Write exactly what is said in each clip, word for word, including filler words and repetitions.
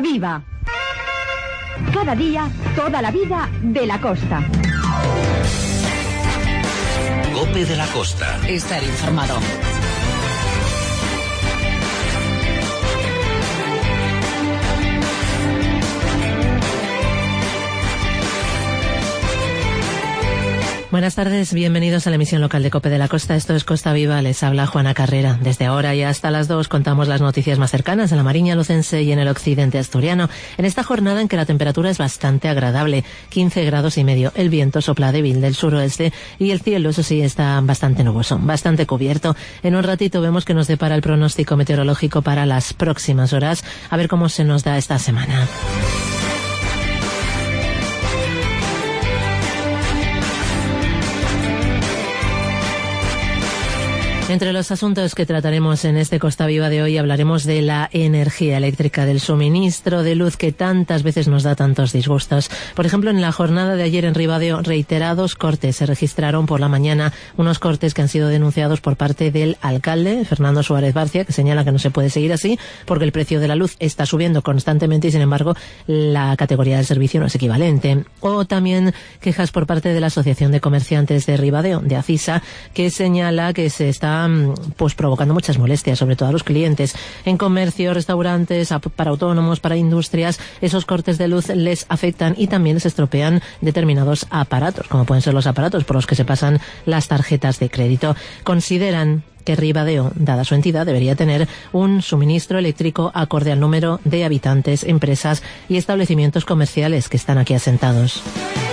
Costa Viva. Cada día, toda la vida de la costa. COPE de la Costa. Estar informado. Buenas tardes, bienvenidos a la emisión local de COPE de la Costa. Esto es Costa Viva, les habla Juana Carrera. Desde ahora y hasta las dos contamos las noticias más cercanas en la Mariña Lucense y en el occidente asturiano. En esta jornada en que la temperatura es bastante agradable, quince grados y medio. El viento sopla débil del suroeste y el cielo, eso sí, está bastante nuboso, bastante cubierto. En un ratito vemos que nos depara el pronóstico meteorológico para las próximas horas. A ver cómo se nos da esta semana. Entre los asuntos que trataremos en este Costa Viva de hoy hablaremos de la energía eléctrica, del suministro de luz que tantas veces nos da tantos disgustos. Por ejemplo, en la jornada de ayer en Ribadeo, reiterados cortes se registraron por la mañana, unos cortes que han sido denunciados por parte del alcalde, Fernando Suárez Barcia, que señala que no se puede seguir así porque el precio de la luz está subiendo constantemente y, sin embargo, la categoría del servicio no es equivalente. O también quejas por parte de la Asociación de Comerciantes de Ribadeo, de ACISA, que señala que se está pues provocando muchas molestias, sobre todo a los clientes. En comercio, restaurantes, para autónomos, para industrias, esos cortes de luz les afectan y también les estropean determinados aparatos, como pueden ser los aparatos por los que se pasan las tarjetas de crédito. Consideran que Ribadeo, dada su entidad, debería tener un suministro eléctrico acorde al número de habitantes, empresas y establecimientos comerciales que están aquí asentados.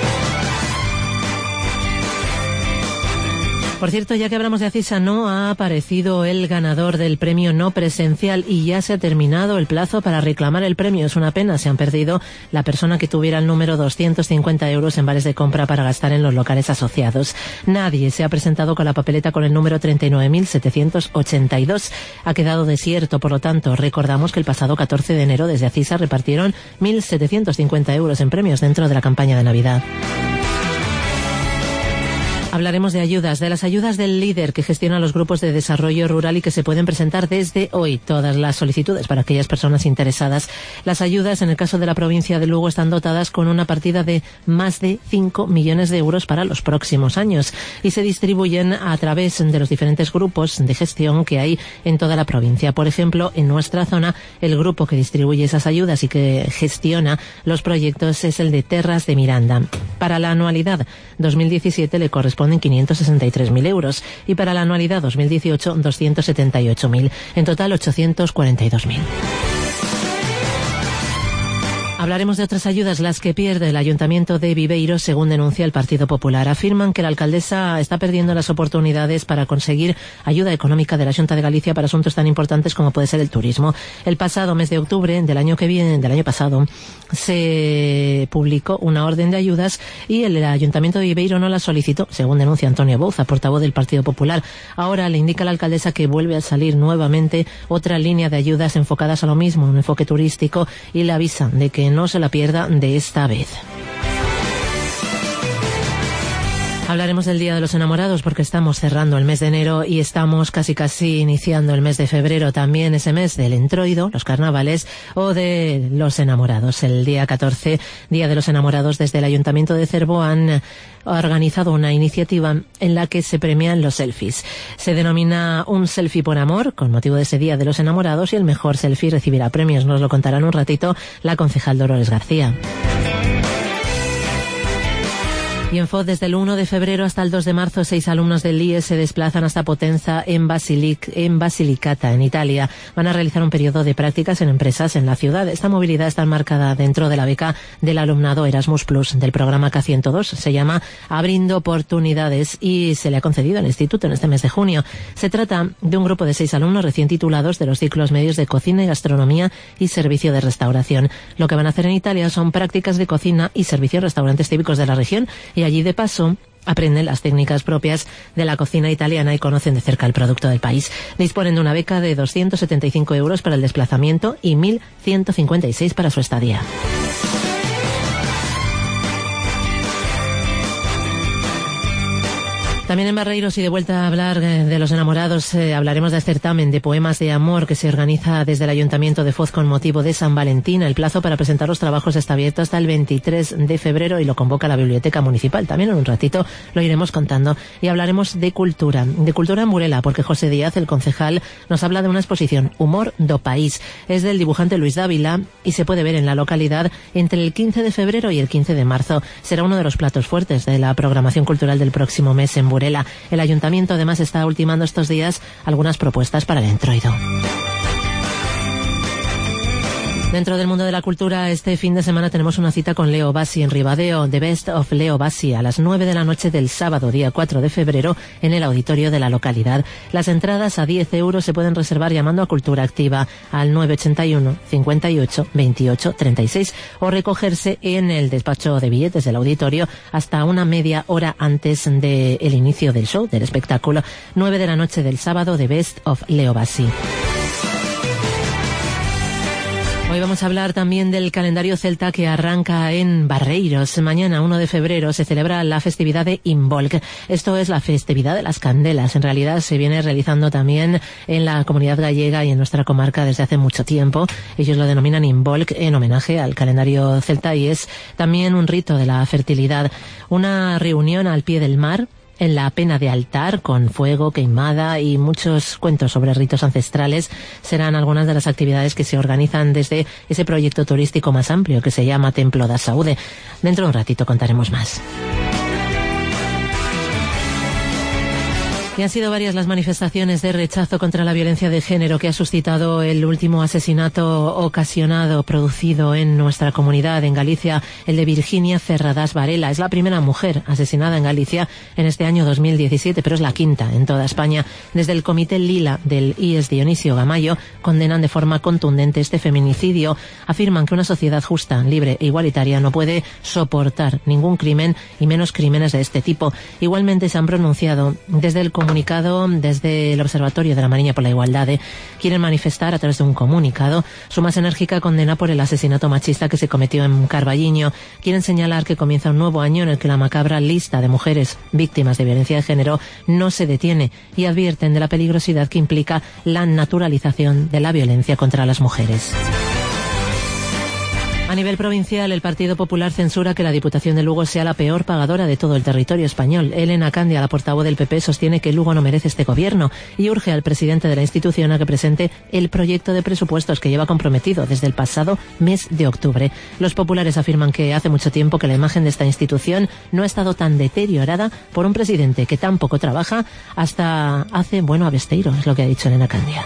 Por cierto, ya que hablamos de ACISA, no ha aparecido el ganador del premio no presencial y ya se ha terminado el plazo para reclamar el premio. Es una pena, se han perdido la persona que tuviera el número doscientos cincuenta euros en vales de compra para gastar en los locales asociados. Nadie se ha presentado con la papeleta con el número treinta y nueve mil setecientos ochenta y dos. Ha quedado desierto, por lo tanto, recordamos que el pasado catorce de enero desde ACISA repartieron mil setecientos cincuenta euros en premios dentro de la campaña de Navidad. Hablaremos de ayudas, de las ayudas del líder que gestiona los grupos de desarrollo rural y que se pueden presentar desde hoy todas las solicitudes para aquellas personas interesadas. Las ayudas, en el caso de la provincia de Lugo, están dotadas con una partida de más de cinco millones de euros para los próximos años y se distribuyen a través de los diferentes grupos de gestión que hay en toda la provincia. Por ejemplo, en nuestra zona, el grupo que distribuye esas ayudas y que gestiona los proyectos es el de Terras de Miranda. Para la anualidad dos mil diecisiete le corresponde en quinientos sesenta y tres mil euros y para la anualidad dos mil dieciocho doscientos setenta y ocho mil, en total ochocientos cuarenta y dos mil. Hablaremos de otras ayudas, las que pierde el Ayuntamiento de Viveiro, según denuncia el Partido Popular. Afirman que la alcaldesa está perdiendo las oportunidades para conseguir ayuda económica de la Xunta de Galicia para asuntos tan importantes como puede ser el turismo. El pasado mes de octubre del año que viene, del año pasado, se publicó una orden de ayudas y el Ayuntamiento de Viveiro no la solicitó, según denuncia Antonio Bouza, portavoz del Partido Popular. Ahora le indica a la alcaldesa que vuelve a salir nuevamente otra línea de ayudas enfocadas a lo mismo, un enfoque turístico, y le avisa de que no se la pierda de esta vez. Hablaremos del Día de los Enamorados porque estamos cerrando el mes de enero y estamos casi casi iniciando el mes de febrero, también ese mes del entroido, los carnavales, o de los enamorados. El día catorce, Día de los Enamorados, desde el Ayuntamiento de Cervo han organizado una iniciativa en la que se premian los selfies. Se denomina Un Selfie por Amor, con motivo de ese Día de los Enamorados, y el mejor selfie recibirá premios. Nos lo contará en un ratito la concejal Dolores García. Y en Foz, desde el uno de febrero hasta el dos de marzo, seis alumnos del I E se desplazan hasta Potenza, en, Basilic, en Basilicata, en Italia. Van a realizar un periodo de prácticas en empresas en la ciudad. Esta movilidad está enmarcada dentro de la beca del alumnado Erasmus Plus del programa K ciento dos. Se llama Abrindo Oportunidades y se le ha concedido al instituto en este mes de junio. Se trata de un grupo de seis alumnos recién titulados de los ciclos medios de cocina y gastronomía y servicio de restauración. Lo que van a hacer en Italia son prácticas de cocina y servicio en restaurantes típicos de la región, y allí de paso aprenden las técnicas propias de la cocina italiana y conocen de cerca el producto del país. Disponen de una beca de doscientos setenta y cinco euros para el desplazamiento y mil ciento cincuenta y seis para su estadía. También en Barreiros y de vuelta a hablar de los enamorados, eh, hablaremos del certamen de poemas de amor que se organiza desde el Ayuntamiento de Foz con motivo de San Valentín. El plazo para presentar los trabajos está abierto hasta el veintitrés de febrero y lo convoca la Biblioteca Municipal. También en un ratito lo iremos contando. Y hablaremos de cultura, de cultura en Burela, porque José Díaz, el concejal, nos habla de una exposición, Humor do País. Es del dibujante Luis Dávila y se puede ver en la localidad entre el quince de febrero y el quince de marzo. Será uno de los platos fuertes de la programación cultural del próximo mes en Burela. El ayuntamiento además está ultimando estos días algunas propuestas para el Entroido. Dentro del mundo de la cultura, este fin de semana tenemos una cita con Leo Bassi en Ribadeo, The Best of Leo Bassi, a las nueve de la noche del sábado, día cuatro de febrero, en el auditorio de la localidad. Las entradas a diez euros se pueden reservar llamando a Cultura Activa al nueve ochenta y uno, cincuenta y ocho, veintiocho, treinta y seis o recogerse en el despacho de billetes del auditorio hasta una media hora antes del inicio del show, del espectáculo. nueve de la noche del sábado, The Best of Leo Bassi. Hoy vamos a hablar también del calendario celta que arranca en Barreiros. Mañana, uno de febrero, se celebra la festividad de Imbolc. Esto es la festividad de las candelas. En realidad se viene realizando también en la comunidad gallega y en nuestra comarca desde hace mucho tiempo. Ellos lo denominan Imbolc en homenaje al calendario celta y es también un rito de la fertilidad. Una reunión al pie del mar, en la pena de altar, con fuego, queimada y muchos cuentos sobre ritos ancestrales, serán algunas de las actividades que se organizan desde ese proyecto turístico más amplio que se llama Templo da Saúde. Dentro de un ratito contaremos más. Y han sido varias las manifestaciones de rechazo contra la violencia de género que ha suscitado el último asesinato ocasionado, producido en nuestra comunidad, en Galicia, el de Virginia Ferradas Varela. Es la primera mujer asesinada en Galicia en este año dos mil diecisiete, pero es la quinta en toda España. Desde el Comité Lila del I E S Dionisio Gamayo condenan de forma contundente este feminicidio. Afirman que una sociedad justa, libre e igualitaria no puede soportar ningún crimen y menos crímenes de este tipo. Igualmente se han pronunciado desde el comunicado desde el Observatorio de la Mariña por la Igualdad. ¿eh? Quieren manifestar a través de un comunicado su más enérgica condena por el asesinato machista que se cometió en Carballiño. Quieren señalar que comienza un nuevo año en el que la macabra lista de mujeres víctimas de violencia de género no se detiene y advierten de la peligrosidad que implica la naturalización de la violencia contra las mujeres. A nivel provincial, el Partido Popular censura que la Diputación de Lugo sea la peor pagadora de todo el territorio español. Elena Candia, la portavoz del P P, sostiene que Lugo no merece este gobierno y urge al presidente de la institución a que presente el proyecto de presupuestos que lleva comprometido desde el pasado mes de octubre. Los populares afirman que hace mucho tiempo que la imagen de esta institución no ha estado tan deteriorada por un presidente que tan poco trabaja hasta hace bueno a Besteiro, es lo que ha dicho Elena Candia.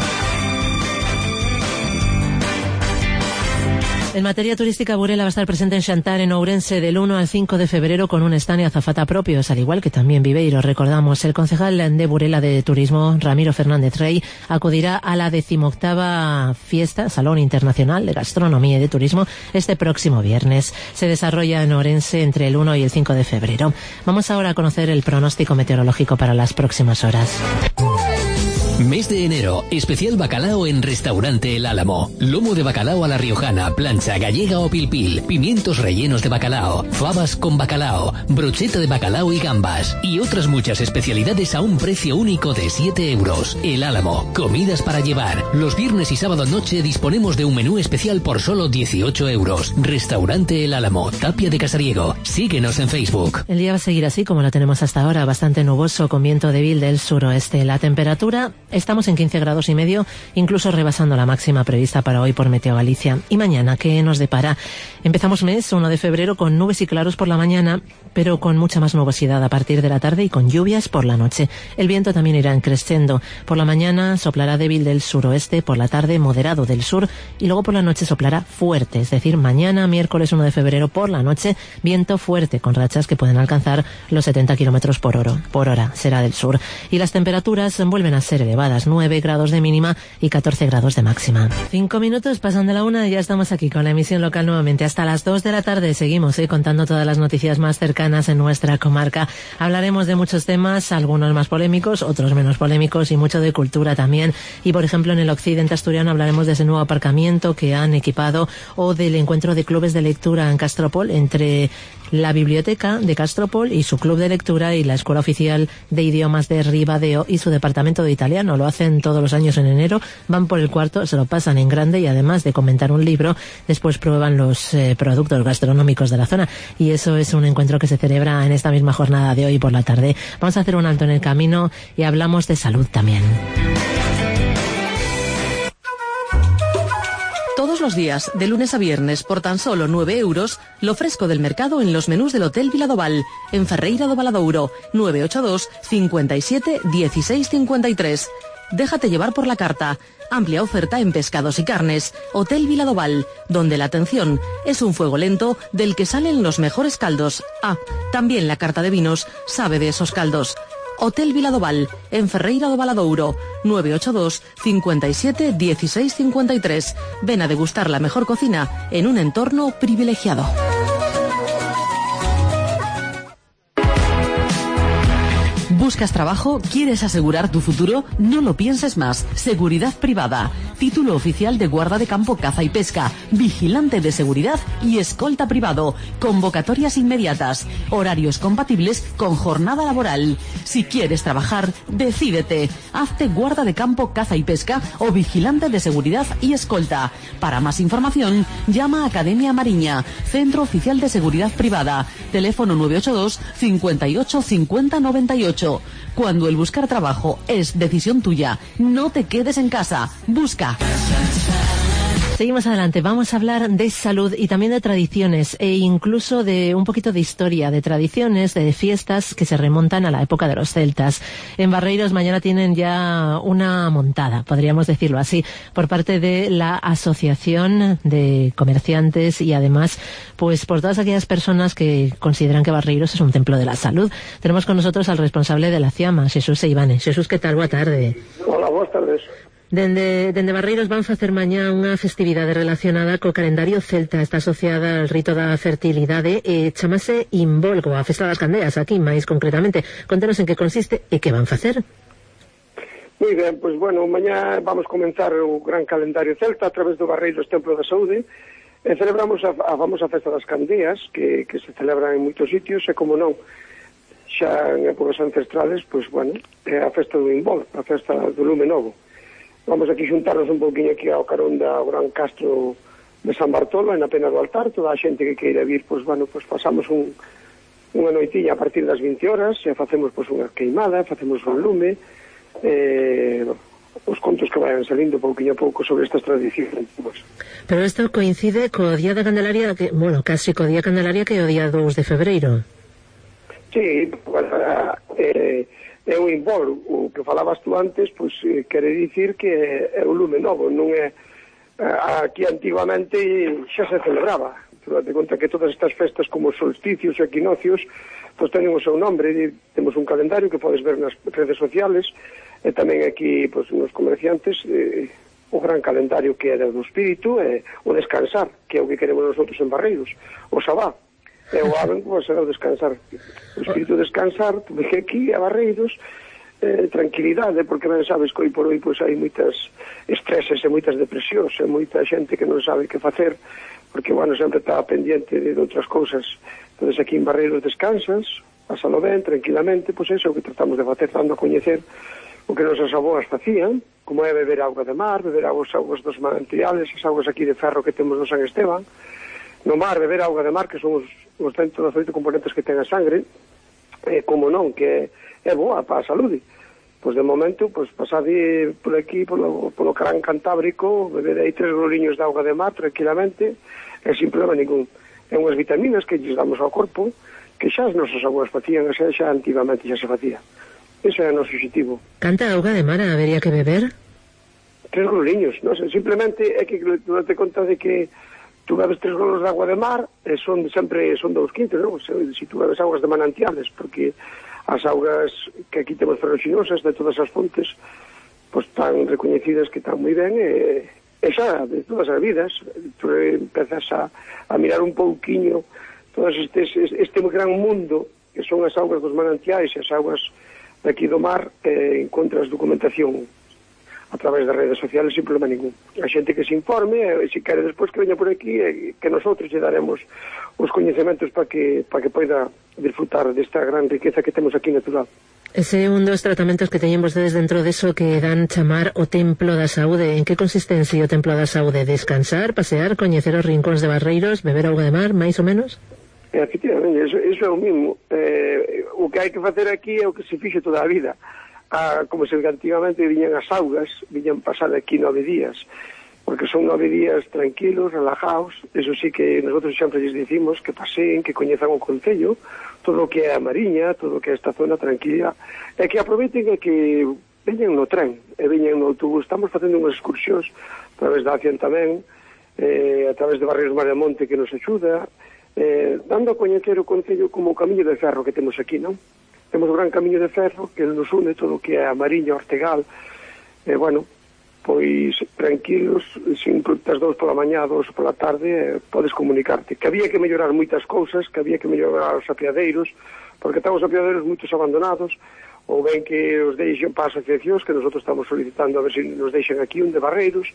En materia turística, Burela va a estar presente en Xantar, en Ourense, del uno al cinco de febrero con un stand y azafata propios, al igual que también Viveiro. Recordamos, el concejal de Burela de Turismo, Ramiro Fernández Rey, acudirá a la decimoctava fiesta, Salón Internacional de Gastronomía y de Turismo, este próximo viernes. Se desarrolla en Ourense entre el uno y el cinco de febrero. Vamos ahora a conocer el pronóstico meteorológico para las próximas horas. Mes de enero, especial bacalao en Restaurante El Álamo. Lomo de bacalao a la riojana, plancha, gallega o pilpil, pimientos rellenos de bacalao, fabas con bacalao, brocheta de bacalao y gambas, y otras muchas especialidades a un precio único de siete euros. El Álamo, comidas para llevar. Los viernes y sábado noche disponemos de un menú especial por solo dieciocho euros. Restaurante El Álamo, Tapia de Casariego. Síguenos en Facebook. El día va a seguir así como lo tenemos hasta ahora, bastante nuboso con viento débil del suroeste. La temperatura, estamos en quince grados y medio, incluso rebasando la máxima prevista para hoy por Meteo Galicia. Y mañana, ¿qué nos depara? Empezamos mes, uno de febrero, con nubes y claros por la mañana, pero con mucha más nubosidad a partir de la tarde y con lluvias por la noche. El viento también irá creciendo. Por la mañana soplará débil del suroeste, por la tarde moderado del sur y luego por la noche soplará fuerte. Es decir, mañana, miércoles uno de febrero, por la noche, viento fuerte con rachas que pueden alcanzar los setenta kilómetros por hora. Por hora será del sur. Y las temperaturas vuelven a ser elevadas elevadas, nueve grados de mínima y catorce grados de máxima. Cinco minutos pasan de la una y ya estamos aquí con la emisión local nuevamente. Hasta las dos de la tarde seguimos ¿eh? contando todas las noticias más cercanas en nuestra comarca. Hablaremos de muchos temas, algunos más polémicos, otros menos polémicos y mucho de cultura también. Y por ejemplo en el occidente asturiano hablaremos de ese nuevo aparcamiento que han equipado o del encuentro de clubes de lectura en Castropol entre la biblioteca de Castropol y su club de lectura y la Escuela Oficial de Idiomas de Ribadeo y su departamento de italiano. Lo hacen todos los años en enero, van por el cuarto, se lo pasan en grande y además de comentar un libro, después prueban los eh, productos gastronómicos de la zona y eso es un encuentro que se celebra en esta misma jornada de hoy por la tarde. Vamos a hacer un alto en el camino y hablamos de salud también. Todos los días, de lunes a viernes, por tan solo nueve euros, lo fresco del mercado en los menús del Hotel Viladoval, en Ferreira do Valadouro, nueve ocho dos, cincuenta y siete, dieciséis cincuenta y tres. Déjate llevar por la carta. Amplia oferta en pescados y carnes. Hotel Viladoval, donde la atención es un fuego lento del que salen los mejores caldos. Ah, también la carta de vinos sabe de esos caldos. Hotel Viladoval, en Ferreira do Valadouro, nueve ocho dos, cincuenta y siete, dieciséis cincuenta y tres. Ven a degustar la mejor cocina en un entorno privilegiado. ¿Buscas trabajo? ¿Quieres asegurar tu futuro? No lo pienses más. Seguridad privada. Título oficial de guarda de campo, caza y pesca. Vigilante de seguridad y escolta privado. Convocatorias inmediatas. Horarios compatibles con jornada laboral. Si quieres trabajar, decídete. Hazte guarda de campo, caza y pesca o vigilante de seguridad y escolta. Para más información, llama a Academia Mariña, Centro Oficial de Seguridad Privada. Teléfono nueve ocho dos, cincuenta y ocho, cincuenta, noventa y ocho. Cuando el buscar trabajo es decisión tuya, no te quedes en casa. Busca. Seguimos adelante, vamos a hablar de salud y también de tradiciones e incluso de un poquito de historia, de tradiciones, de fiestas que se remontan a la época de los celtas. En Barreiros mañana tienen ya una montada, podríamos decirlo así, por parte de la Asociación de Comerciantes y además pues por todas aquellas personas que consideran que Barreiros es un templo de la salud. Tenemos con nosotros al responsable de la CIAMA, Xesús Seivane. Xesús, ¿qué tal? Boa tarde. Hola, boas tardes. Dende, dende Barreiros van facer mañá unha festividade relacionada co calendario celta, está asociada al rito da fertilidade e chamase Involgo, a Festa das Candeas, aquí máis concretamente. Contanos en que consiste e que van facer. Moi ben, pois bueno, mañá vamos comenzar o gran calendario celta a través do Barreiros Templo da Saúde e celebramos a, a famosa Festa das Candeas que, que se celebra en moitos sitios e como non, xa en épocas ancestrales, pois bueno, é a Festa do Involgo, a Festa do Lume Novo. Vamos aquí xuntarnos un pouquinho aquí ao carón da Gran Castro de San Bartolo, en a Pena do Altar. Toda a xente que queira vir, pois, bueno, pois pasamos un, unha noitiña a partir das vinte horas, e facemos pois unha queimada, facemos un lume, eh, os contos que vayan salindo pouquinho a pouco sobre estas tradicións. Pois. Pero isto coincide co Día da Candelaria, que, bueno, casi co Día Candelaria que é o día dous de febreiro. Sí, bueno, eh... é un involgo, o que falabas tú antes, pois eh, quere dicir que é un lume novo, non é eh, aquí antiguamente xa se celebraba, pero te conta que todas estas festas como solsticios e equinocios pois tenen o seu nombre, e temos un calendario que podes ver nas redes sociales e tamén aquí pois nos comerciantes eh, o gran calendario que é do espírito e o descansar, que é o que queremos nosotros en Barreiros, o sabá. E o aben, pois, será o descansar. O espírito descansar, porque aquí a Barreiros, eh, tranquilidade, porque ben sabes que hoy por hoy pois, hai moitas estreses e moitas depresións, e moita xente que non sabe que facer, porque, bueno, sempre está pendiente de outras cousas. Entón, aquí en Barreiros descansas, pasalo ben, tranquilamente, pois eso é o que tratamos de facer, dando a coñecer o que nosas aboas facían, como é beber auga de mar, beber augas, augas dos manantiales, as augas aquí de ferro que temos no San Esteban, no mar, beber auga de mar, que son os, os centros dos oito componentes que ten a sangre, eh, como non, que é boa para a saúde. Pois de momento, pois pasade por aquí, polo, polo Carán Cantábrico, beber aí tres groliños de auga de mar, tranquilamente, e sin problema ningún. É unhas vitaminas que lles damos ao corpo, que xa as nosas abuelas facían, xa, xa antigamente xa se facía. Ese é o noso objetivo. Canta auga de mar habería que beber? Tres groliños, non sei, simplemente é que non te conta de que tú bebes tres golos de agua de mar e son sempre son dous quintos, non? Se, se tú bebes augas de manantiales, porque as augas que aquí temos ferroxinosas de todas as fontes pois tan recoñecidas que están moi ben, e, e xa de todas as vidas tú empezas a, a mirar un pouquiño todo este, este gran mundo que son as augas dos manantiais e as augas daqui do mar, e encontras documentación a través das redes sociales sin problema ningún. A xente que se informe, e se quere despois que veña por aquí, e que nosotros lle daremos os coñecementos para que, para que poida disfrutar desta gran riqueza que temos aquí natural. Ese é un dos tratamentos que teñen vostedes dentro deso que dan chamar o Templo da Saúde. En que consiste en si o Templo da Saúde? Descansar, pasear, coñecer os rincóns de Barreiros, beber auga de mar, máis ou menos? E, efectivamente, eso, eso é o mismo. Eh, o que hai que facer aquí é o que se fixe toda a vida. Ah, como se antigamente viñan as augas, viñan pasar aquí nove días, porque son nove días tranquilos, relajados. Eso sí que nosotros sempre lles dicimos que paseen, que coñezan o concello, todo o que é a Mariña, todo o que é esta zona tranquila, e que aproveiten e que veñan no tren, e veñan no autobús. Estamos facendo unhas excursións a través da Acción tamén, eh, a través de Barreiros Mar de Monte que nos axuda, eh, dando a coñecer o concello como o camiño de ferro que temos aquí, non? Temos o gran camiño de ferro que nos une todo o que é a Mariña, Ortegal, e, bueno, pois tranquilos, sin as dous pola mañá, dous pola tarde, eh, podes comunicarte. Que había que mellorar moitas cousas, que había que mellorar os apiadeiros, porque están os apiadeiros moitos abandonados, ou ben que os deixen para asociacións, que nosotros estamos solicitando a ver se nos deixen aquí un de Barreiros,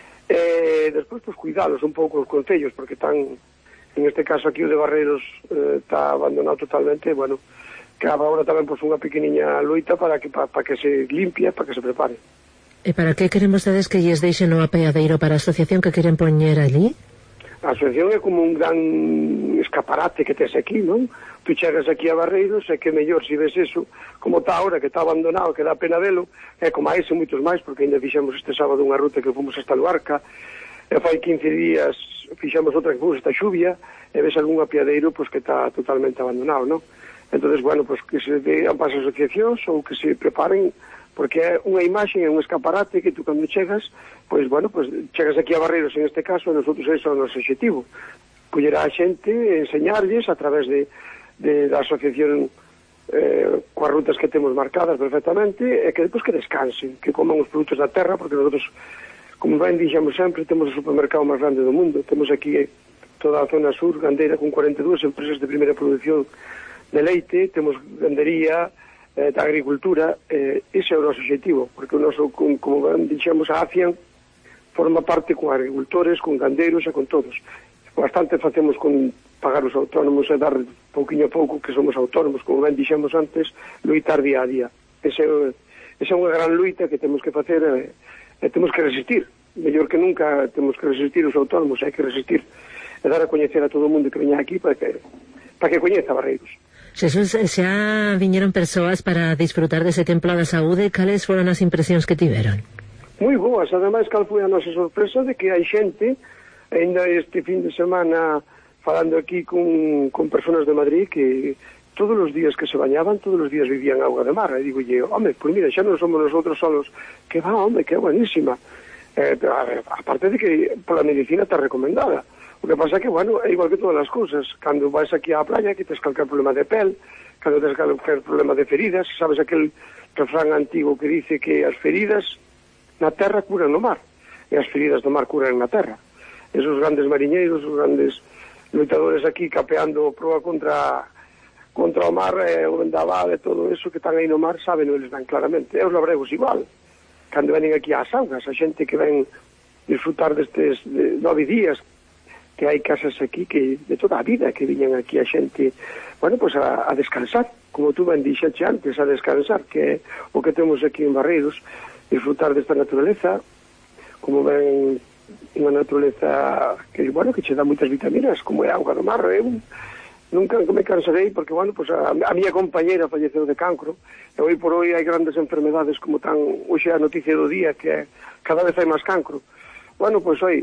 e despois, pois, cuidalos un pouco os concellos, porque están, en este caso aquí o de Barreiros eh, está abandonado totalmente, e, bueno, cabe agora tamén pois unha pequeniña loita para que para, para que se limpie, para que se prepare. E para que queren vostedes que lles deixen o apeadeiro para a asociación que queren poñer allí? A asociación é como un gran escaparate que tes aquí, non? Tú chegas aquí a Barreiros e que mellor se ves eso, como está ahora, que está abandonado, que dá pena velo, e como a ese moitos máis, porque ainda fixemos este sábado unha ruta que fomos hasta Luarca, e fai quince días fixemos outra que fomos hasta Xubia, e ves algún apiadeiro pois, que está totalmente abandonado, non? Entonces, bueno, pues que se vean para as asociacións ou que se preparen, porque é unha imaxe, é un escaparate que tú cando chegas, pois, bueno, pues chegas aquí a Barreiros en este caso, e nosotros ese é o noso objetivo, coller a xente, enseñarlles a través de, de da asociación eh, coas rutas que temos marcadas perfectamente, e que depois que descansen, que coman os produtos da terra, porque nosotros, como ben dixemos sempre, temos o supermercado máis grande do mundo, temos aquí toda a zona sur, gandeira, con cuarenta e dúas empresas de primeira produción de leite, temos gandería, eh, da agricultura, eh, ese é o noso objetivo, porque o noso, como, como ben dixemos, a ACIAN forma parte con agricultores, con gandeiros e con todos. Bastante facemos con pagar os autónomos e dar pouquinho a pouco que somos autónomos, como ben dixemos antes, luitar día a día. Ese, esa é unha gran luita que temos que facer e, e temos que resistir. Mellor que nunca temos que resistir os autónomos, hai que resistir e dar a coñecer a todo o mundo que veña aquí para que, para que coñeza Barreiros. Xesús, xa viñeron persoas para disfrutar dese Templo da Saúde. Cales foron as impresións que tiveron? Moi boas, ademais, cal foi a nosa sorpresa de que hai xente, ainda este fin de semana, falando aquí con, con personas de Madrid, que todos os días que se bañaban, todos os días vivían auga de mar. E digo, home, pois mira, xa non somos nosotros solos, que va, home, que é buenísima. Eh, a ver, aparte de que pola medicina está recomendada. O que pasa é que, bueno, é igual que todas as cousas. Cando vais aquí á playa, que tes calquer problema de pel, cando tes calquer problema de feridas, sabes aquel refrán antigo que dice que as feridas na terra curan no mar, e as feridas do mar curan na terra. Esos grandes mariñeiros, os grandes lutadores aquí capeando proa contra contra o mar, eh, o vendaval e todo eso que están aí no mar, saben, eles dan claramente. E os labregos igual. Cando venen aquí ás augas, a xente que ven disfrutar destes de nove días, que hai casas aquí que de toda a vida que viñan aquí a xente, bueno, pues a, a descansar, como tú ben dixeche antes, a descansar, que é o que temos aquí en Barreiros, disfrutar desta naturaleza, como ben unha naturaleza que, bueno, que che dá moitas vitaminas, como é a auga do mar. Eu nunca me cansarei, porque, bueno, pues a, a miña compañera falleceu de cancro, e hoy por hoy hai grandes enfermedades como tan, hoxe é a noticia do día, que é, cada vez hai máis cancro. Bueno, pues hoy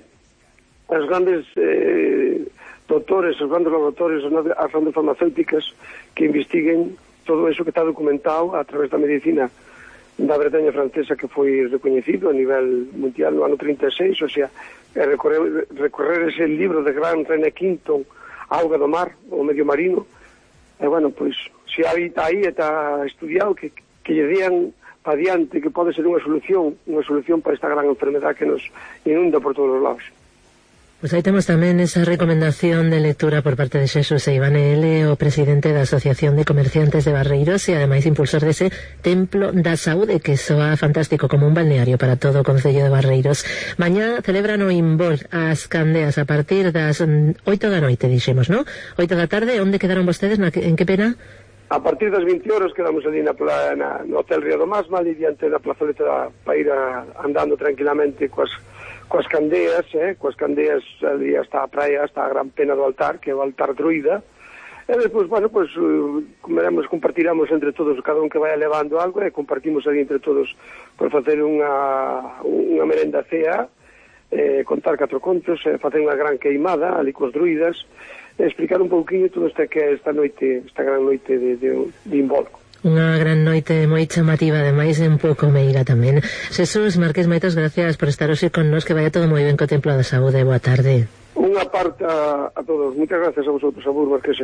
as grandes eh, doutores, os grandes laboratorios, as grandes farmacéuticas que investiguen todo eso que está documentado a través da medicina da Bretaña francesa, que foi recoñecido a nivel mundial no ano trinta e seis, o sea, recorrer, recorrer ese libro de gran René Quinton, Auga do Mar, o medio marino, e bueno, pois, se habita aí, está estudiado, que, que lle dían para diante, que pode ser unha solución, unha solución para esta gran enfermedad que nos inunda por todos os lados. Pues aí temos tamén esa recomendación de lectura por parte de Xesús Eivane L, o presidente da Asociación de Comerciantes de Barreiros e ademais impulsor dese Templo da Saúde, que soa fantástico como un balneario para todo o Concello de Barreiros. Mañá celebran o Inbol as Candeas a partir das oito da noite, dixemos, non? oito da tarde, onde quedaron vostedes, na, en que pena? A partir das vinte horas quedamos ali na, na, no Hotel Río do Masma, ali diante da plazoleta para ir a, andando tranquilamente coas coas candeas, eh, coas candeas ali hasta a praia, hasta a gran pena do altar, que é o altar druida, e despois, bueno, pues, uh, comeremos, compartiramos entre todos, cada un que vaya levando algo, e compartimos ali entre todos por facer unha, unha merenda cea, eh, contar catro contos, eh, facer unha gran queimada ali cos druidas, e explicar un pouquinho todo este que é esta noite, esta gran noite de, de, de Involco. Unha gran noite moi chamativa, ademais en pouco meiga tamén. Xesús Márquez, moitas gracias por estar hoxe con nos, que vaya todo moi ben co Templo da Saúde. Boa tarde. Unha parte a, a todos. Moitas gracias a vosotros, a vos, Marqueses.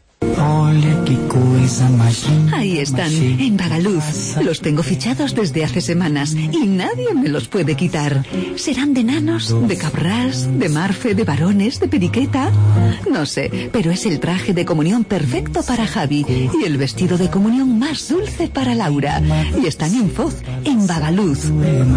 Ahí están, en Bagaluz. Los tengo fichados desde hace semanas y nadie me los puede quitar. ¿Serán de nanos, de cabrás, de marfe, de varones, de periqueta? No sé, pero es el traje de comunión perfecto para Javi y el vestido de comunión más dulce para Laura. Y están en Foz, en Bagaluz.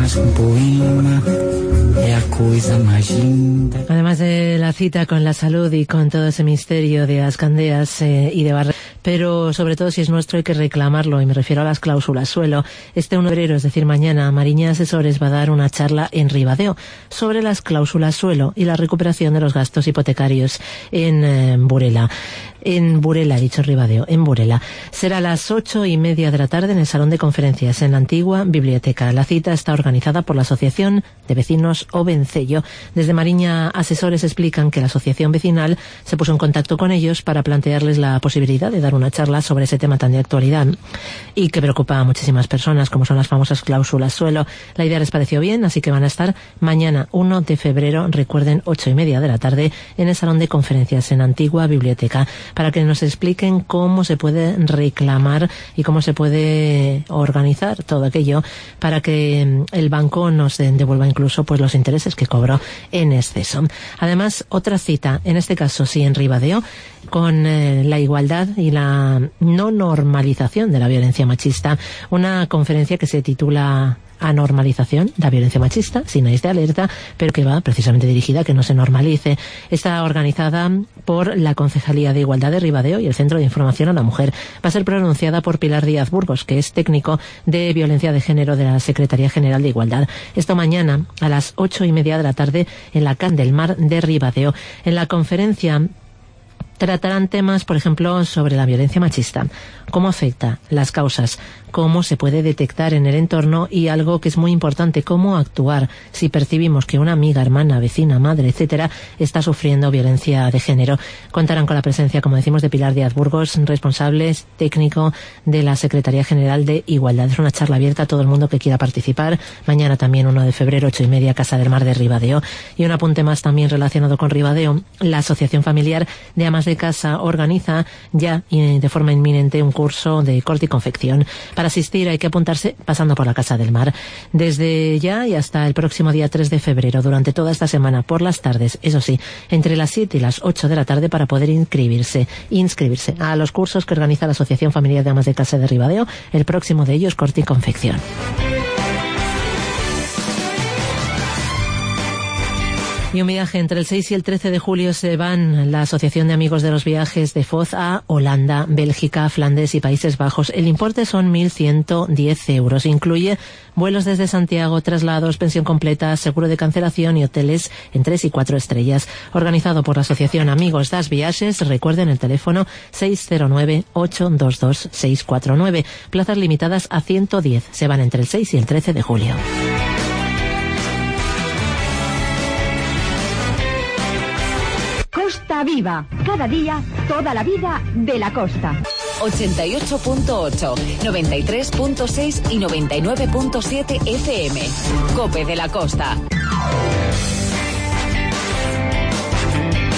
Además de la cita con la salud y con todo ese misterio de las candeas eh, y de Barre, pero sobre todo si es nuestro hay que reclamarlo, y me refiero a las cláusulas suelo. Este uno de febrero, es decir mañana, Mariña Asesores va a dar una charla en Ribadeo sobre las cláusulas suelo y la recuperación de los gastos hipotecarios en eh, Burela. En Burela, dicho Ribadeo, en Burela. Será a las ocho y media de la tarde en el Salón de Conferencias, en la antigua biblioteca. La cita está organizada por la Asociación de Vecinos O Vencello. Desde Mariña Asesores explican que la asociación vecinal se puso en contacto con ellos para plantearles la posibilidad de dar una charla sobre ese tema tan de actualidad y que preocupa a muchísimas personas, como son las famosas cláusulas suelo. La idea les pareció bien, así que van a estar mañana uno de febrero, recuerden, ocho y media de la tarde, en el Salón de Conferencias, en la antigua biblioteca, para que nos expliquen cómo se puede reclamar y cómo se puede organizar todo aquello para que el banco nos devuelva incluso pues los intereses que cobró en exceso. Además, otra cita, en este caso sí en Ribadeo, con eh, la igualdad y la no normalización de la violencia machista, una conferencia que se titula Anormalización de la violencia machista, señales de alerta, pero que va precisamente dirigida a que no se normalice. Está organizada por la Concejalía de Igualdad de Ribadeo y el Centro de Información a la Mujer. Va a ser pronunciada por Pilar Díaz Burgos, que es técnico de violencia de género de la Secretaría General de Igualdad. Esto mañana a las ocho y media de la tarde en la Can del Mar de Ribadeo. En la conferencia tratarán temas, por ejemplo, sobre la violencia machista, cómo afecta, las causas, cómo se puede detectar en el entorno y algo que es muy importante, cómo actuar si percibimos que una amiga, hermana, vecina, madre, etcétera, está sufriendo violencia de género. Contarán con la presencia, como decimos, de Pilar Díaz Burgos, responsable técnico de la Secretaría General de Igualdad. Es una charla abierta a todo el mundo que quiera participar. Mañana también, uno de febrero, ocho y media, Casa del Mar de Ribadeo. Y un apunte más también relacionado con Ribadeo. La Asociación Familiar de Amas de Casa organiza ya y de forma inminente un curso de corte y confección. Para asistir hay que apuntarse pasando por la Casa del Mar. Desde ya y hasta el próximo día tres de febrero, durante toda esta semana, por las tardes, eso sí, entre las siete y las ocho de la tarde, para poder inscribirse, inscribirse a los cursos que organiza la Asociación Familiar de Amas de Casa de Ribadeo. El próximo de ellos, corte y confección. Y un viaje entre el seis y el trece de julio se van la Asociación de Amigos de los Viajes de Foz a Holanda, Bélgica, Flandes y Países Bajos. El importe son mil ciento diez euros. Incluye vuelos desde Santiago, traslados, pensión completa, seguro de cancelación y hoteles en tres y cuatro estrellas. Organizado por la Asociación Amigos das Viajes. Recuerden el teléfono seis cero nueve, ocho dos dos, seis cuatro nueve. Plazas limitadas a ciento diez. Se van entre el seis y el trece de julio. Costa Viva, cada día, toda la vida de la costa. ochenta y ocho punto ocho, noventa y tres punto seis y noventa y nueve punto siete F M. COPE de la Costa.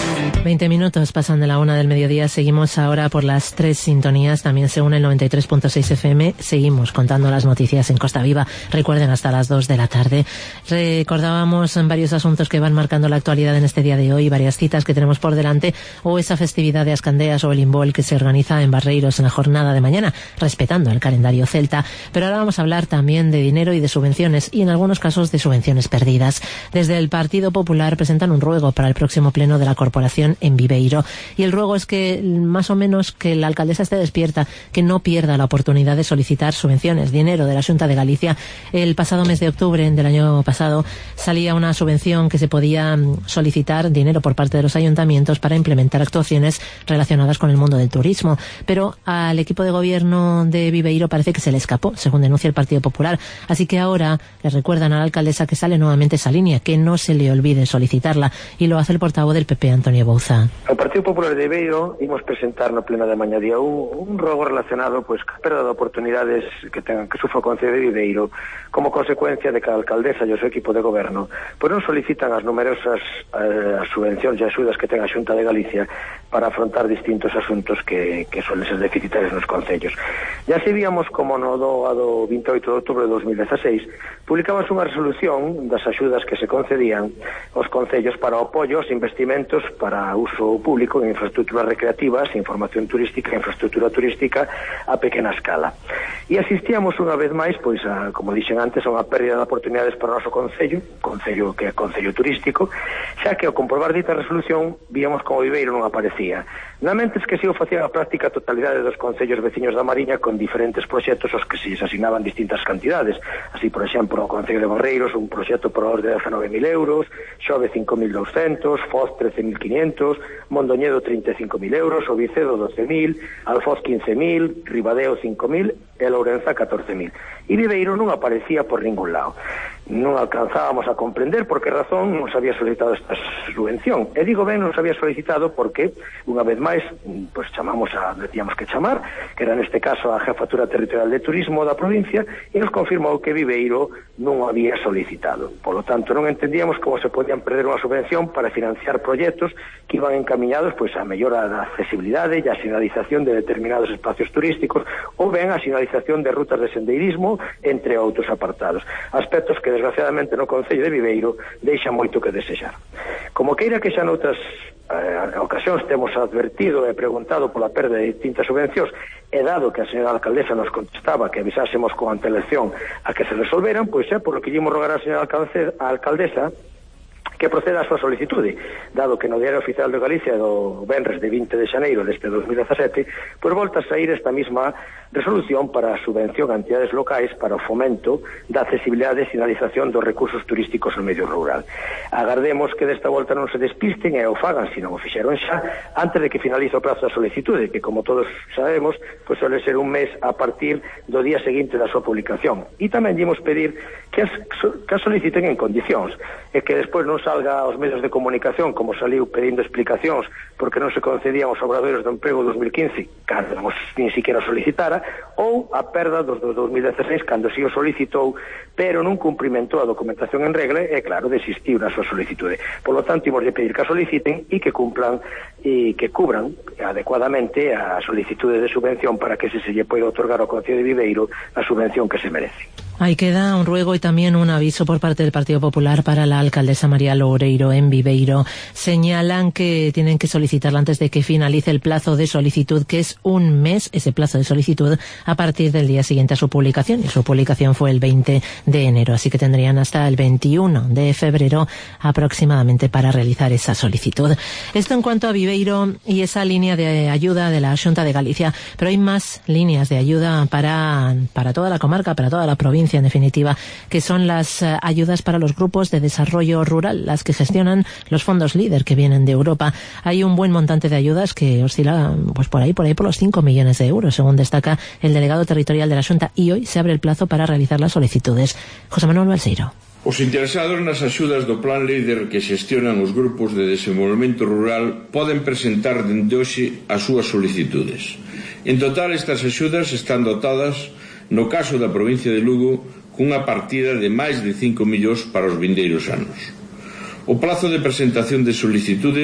veinte minutos pasan de la una del mediodía, seguimos ahora por las tres sintonías, también según el noventa y tres punto seis F M, seguimos contando las noticias en Costa Viva, recuerden hasta las dos de la tarde. Recordábamos varios asuntos que van marcando la actualidad en este día de hoy, varias citas que tenemos por delante, o esa festividad de Ascandeas o el Imbol que se organiza en Barreiros en la jornada de mañana, respetando el calendario celta, pero ahora vamos a hablar también de dinero y de subvenciones, y en algunos casos de subvenciones perdidas. Desde el Partido Popular presentan un ruego para el próximo pleno de la Corporación en Viveiro, y el ruego es que más o menos que la alcaldesa esté despierta, que no pierda la oportunidad de solicitar subvenciones, dinero de la Xunta de Galicia. El pasado mes de octubre del año pasado salía una subvención que se podía solicitar, dinero por parte de los ayuntamientos para implementar actuaciones relacionadas con el mundo del turismo, pero al equipo de gobierno de Viveiro parece que se le escapó, según denuncia el Partido Popular, así que ahora le recuerdan a la alcaldesa que sale nuevamente esa línea, que no se le olvide solicitarla, y lo hace el portavoz del P P, Antonio Bouza. O Partido Popular de Viveiro imos presentar no pleno de mañá día un, un rogo relacionado pois ca perda de oportunidades que tengan que sufra o Concello de Viveiro como consecuencia de que a alcaldesa e o seu equipo de goberno pois non solicitan as numerosas eh, as subvencións e axudas que ten a Xunta de Galicia para afrontar distintos asuntos que, que suelen ser deficitarios nos concellos. Ya se víamos como no do, a do veintioito de outubro de dos mil dieciséis publicamos unha resolución das axudas que se concedían aos concellos para o apoio aos investimentos para uso público en infraestructuras recreativas, información turística, infraestructura turística a pequena escala. E asistíamos unha vez máis, pois, a, como dixen antes, a unha pérdida de oportunidades para o noso concello, concello que é concello turístico, xa que ao comprobar dita resolución víamos como Viveiro non aparecía. Na mente es que se o facían a práctica totalidade dos concellos veciños da Mariña con diferentes proxectos aos que se asignaban distintas cantidades. Así, por exemplo, o Concello de Barreiros, un proxecto por orde de dezanove mil euros, Xove cinco mil douscentos, Foz trece mil quinientos, Mondoñedo trinta e cinco mil euros, o Vicedo doce mil, Alfoz quince mil, Ribadeo cinco mil e Lourenza catorce mil. E Viveiro non aparecía por ningún lado. Non alcanzábamos a comprender por que razón non se había solicitado esta subvención. E digo ben, non se había solicitado porque, unha vez máis, pois chamamos a, decíamos que chamar, que era neste caso a Jefatura Territorial de Turismo da provincia, e nos confirmou que Viveiro non o había solicitado. Por lo tanto, non entendíamos como se podían perder unha subvención para financiar proxectos que iban encaminhados pois a mellora da accesibilidade e a sinalización de determinados espacios turísticos, ou ben a sinalización de rutas de sendeirismo, entre outros apartados. Aspectos que desgraciadamente no Concello de Viveiro deixa moito que desexar. Como queira que xa noutras eh, ocasións temos advertido e preguntado pola perda de distintas subvencións, e dado que a señora alcaldesa nos contestaba que avisásemos con antelación a que se resolveran, pois é por lo que ímos rogar a señora alcaldesa que proceda a súa solicitude, dado que no Diario Oficial de Galicia do venres de vinte de xaneiro deste dos mil dezasete, pois volta a sair esta mesma resolución para a subvención a entidades locais para o fomento da accesibilidade e sinalización dos recursos turísticos no medio rural. Agardemos que desta volta non se despisten e o fagan, se non o fixeron xa, antes de que finalize o prazo da solicitude, que como todos sabemos, pois suele ser un mes a partir do día seguinte da súa publicación. E tamén dimos pedir que as, que as soliciten en condicións, e que despois non salga aos medios de comunicación como saliu pedindo explicacións porque non se concedían os obradoiros do emprego dos mil quince, cando nin siquiera solicitara, ou a perda dos do dos mil dezasseis cando si o solicitou pero non cumprimentou a documentación en regla e claro, desistiu na súa solicitude. Por lo tanto, imos de pedir que a soliciten e que cumplan e que cubran adecuadamente a solicitude de subvención para que se se lle poida otorgar ao Concello de Viveiro a subvención que se merece. Ahí queda un ruego y también un aviso por parte del Partido Popular para la alcaldesa María Loureiro en Viveiro. Señalan que tienen que solicitarla antes de que finalice el plazo de solicitud, que es un mes, ese plazo de solicitud, a partir del día siguiente a su publicación. Y su publicación fue el veinte de enero, así que tendrían hasta el veintiuno de febrero aproximadamente para realizar esa solicitud. Esto en cuanto a Viveiro y esa línea de ayuda de la Xunta de Galicia, pero hay más líneas de ayuda para, para toda la comarca, para toda la provincia, en definitiva, que son las uh, ayudas para los grupos de desarrollo rural, las que gestionan los fondos líder que vienen de Europa. Hay un buen montante de ayudas que oscila pues por ahí, por ahí por los cinco millones de euros, según destaca el delegado territorial de la Xunta, y hoy se abre el plazo para realizar las solicitudes. José Manuel Balseiro. Os interesados nas axudas do Plan Líder que xestionan os grupos de desenvolvemento rural poden presentar dende hoxe as súas solicitudes. En total, estas axudas están dotadas, no caso da provincia de Lugo, cunha partida de máis de cinco millóns para os vindeiros anos. O plazo de presentación de solicitudes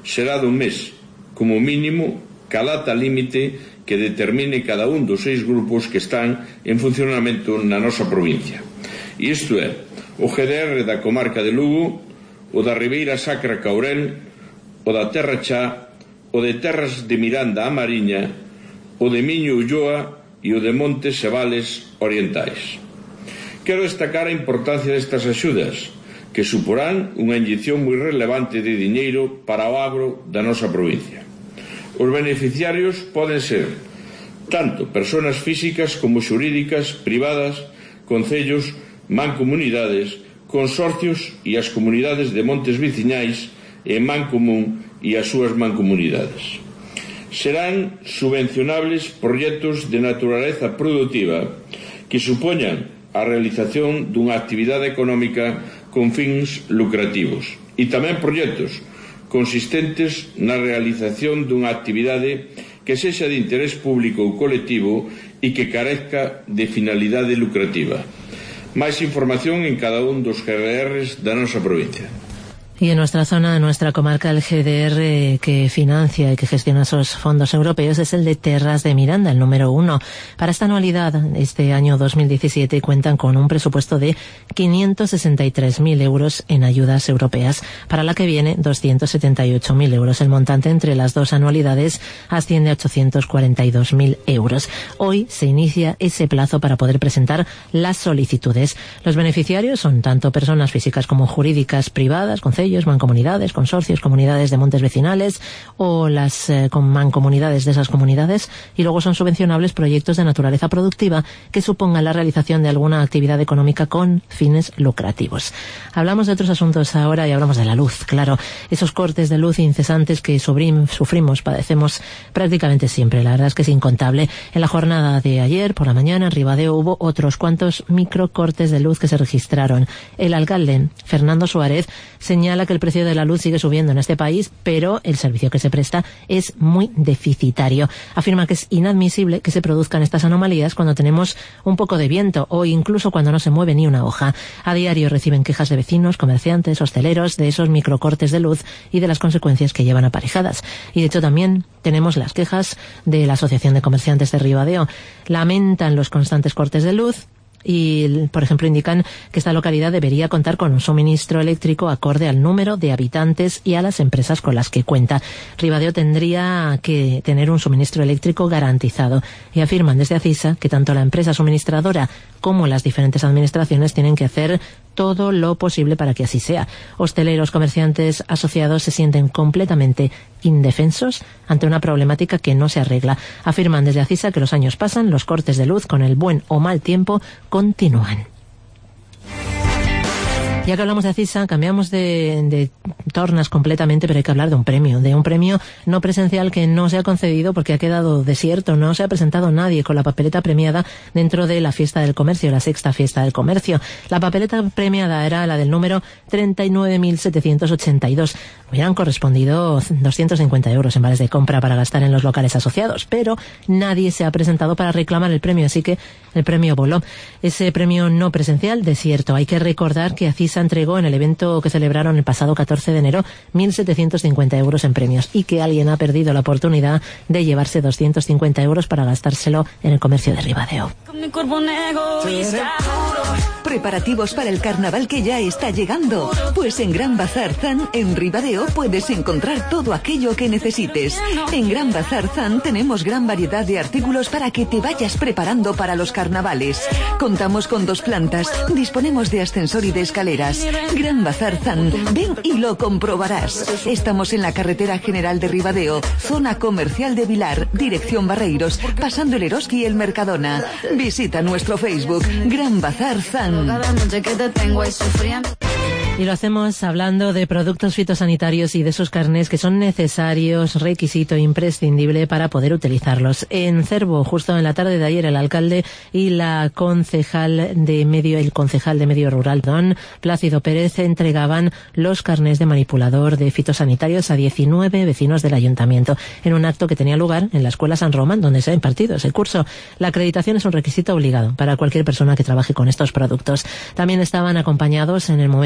será dun mes, como mínimo, ca data límite que determine cada un dos seis grupos que están en funcionamento na nosa provincia. E isto é, o G D R da comarca de Lugo, o da Ribeira Sacra Caurel, o da Terra Chá, o de Terras de Miranda a Mariña, o de Miño Ulloa e o de Montes e Vales Orientais. Quero destacar a importancia destas axudas, que suporán unha inyección moi relevante de diñeiro para o agro da nosa provincia. Os beneficiarios poden ser tanto persoas físicas como xurídicas, privadas, concellos, mancomunidades, consorcios e as comunidades de montes veciñais e Mancomún e as súas mancomunidades. Serán subvencionables proxectos de naturaleza produtiva que supoñan a realización dunha actividade económica con fins lucrativos e tamén proxectos consistentes na realización dunha actividade que sexa de interés público ou colectivo e que carezca de finalidade lucrativa. Máis información en cada un dos G D Rs da nosa provincia. Y en nuestra zona, en nuestra comarca, el G D R que financia y que gestiona esos fondos europeos es el de Terras de Miranda, el número uno. Para esta anualidad, este año dos mil diecisiete, cuentan con un presupuesto de quinientos sesenta y tres mil euros en ayudas europeas. Para la que viene, doscientos setenta y ocho mil euros. El montante entre las dos anualidades asciende a ochocientos cuarenta y dos mil euros. Hoy se inicia ese plazo para poder presentar las solicitudes. Los beneficiarios son tanto personas físicas como jurídicas privadas, concellos, mancomunidades, consorcios, comunidades de montes vecinales o las eh, con mancomunidades de esas comunidades, y luego son subvencionables proyectos de naturaleza productiva que supongan la realización de alguna actividad económica con fines lucrativos. Hablamos de otros asuntos ahora y hablamos de la luz, claro, esos cortes de luz incesantes que sufrimos, padecemos prácticamente siempre, la verdad es que es incontable. En la jornada de ayer por la mañana en Ribadeo hubo otros cuantos microcortes de luz que se registraron. El alcalde, Fernando Suárez, señala que el precio de la luz sigue subiendo en este país, pero el servicio que se presta es muy deficitario. Afirma que es inadmisible que se produzcan estas anomalías cuando tenemos un poco de viento o incluso cuando no se mueve ni una hoja. A diario reciben quejas de vecinos, comerciantes, hosteleros de esos microcortes de luz y de las consecuencias que llevan aparejadas. Y de hecho también tenemos las quejas de la Asociación de Comerciantes de Ribadeo. Lamentan los constantes cortes de luz y, por ejemplo, indican que esta localidad debería contar con un suministro eléctrico acorde al número de habitantes y a las empresas con las que cuenta. Ribadeo tendría que tener un suministro eléctrico garantizado y afirman desde ACISA que tanto la empresa suministradora como las diferentes administraciones tienen que hacer todo lo posible para que así sea. Hosteleros, comerciantes, asociados se sienten completamente indefensos ante una problemática que no se arregla. Afirman desde ACISA que los años pasan, los cortes de luz, con el buen o mal tiempo, continúan. Ya que hablamos de ACISA, cambiamos de, de tornas completamente, pero hay que hablar de un premio, de un premio no presencial que no se ha concedido porque ha quedado desierto, no se ha presentado nadie con la papeleta premiada dentro de la fiesta del comercio, la sexta fiesta del comercio. La papeleta premiada era la del número treinta y nueve mil setecientos ochenta y dos. Hubieran correspondido doscientos cincuenta euros en vales de compra para gastar en los locales asociados, pero nadie se ha presentado para reclamar el premio, así que el premio voló. Ese premio no presencial, desierto. Hay que recordar que ACISA entregó en el evento que celebraron el pasado catorce de enero mil setecientos cincuenta euros en premios y que alguien ha perdido la oportunidad de llevarse doscientos cincuenta euros para gastárselo en el comercio de Ribadeo. Preparativos para el carnaval que ya está llegando. Pues en Gran Bazar Zan, en Ribadeo, puedes encontrar todo aquello que necesites. En Gran Bazar Zan tenemos gran variedad de artículos para que te vayas preparando para los carnavales. Contamos con dos plantas, disponemos de ascensor y de escaleras. Gran Bazar Zan, ven y lo comprobarás. Estamos en la carretera general de Ribadeo, zona comercial de Vilar, dirección Barreiros, pasando el Eroski y el Mercadona. Visita nuestro Facebook, Gran Bazar Zan. Y lo hacemos hablando de productos fitosanitarios y de esos carnés que son necesarios, requisito imprescindible para poder utilizarlos. En Cervo, justo en la tarde de ayer, el alcalde y la concejal de medio, el concejal de Medio Rural, don Plácido Pérez, entregaban los carnés de manipulador de fitosanitarios a diecinueve vecinos del ayuntamiento en un acto que tenía lugar en la Escuela San Román, donde se ha impartido ese curso. La acreditación es un requisito obligado para cualquier persona que trabaje con estos productos. También estaban acompañados en el momento de entregar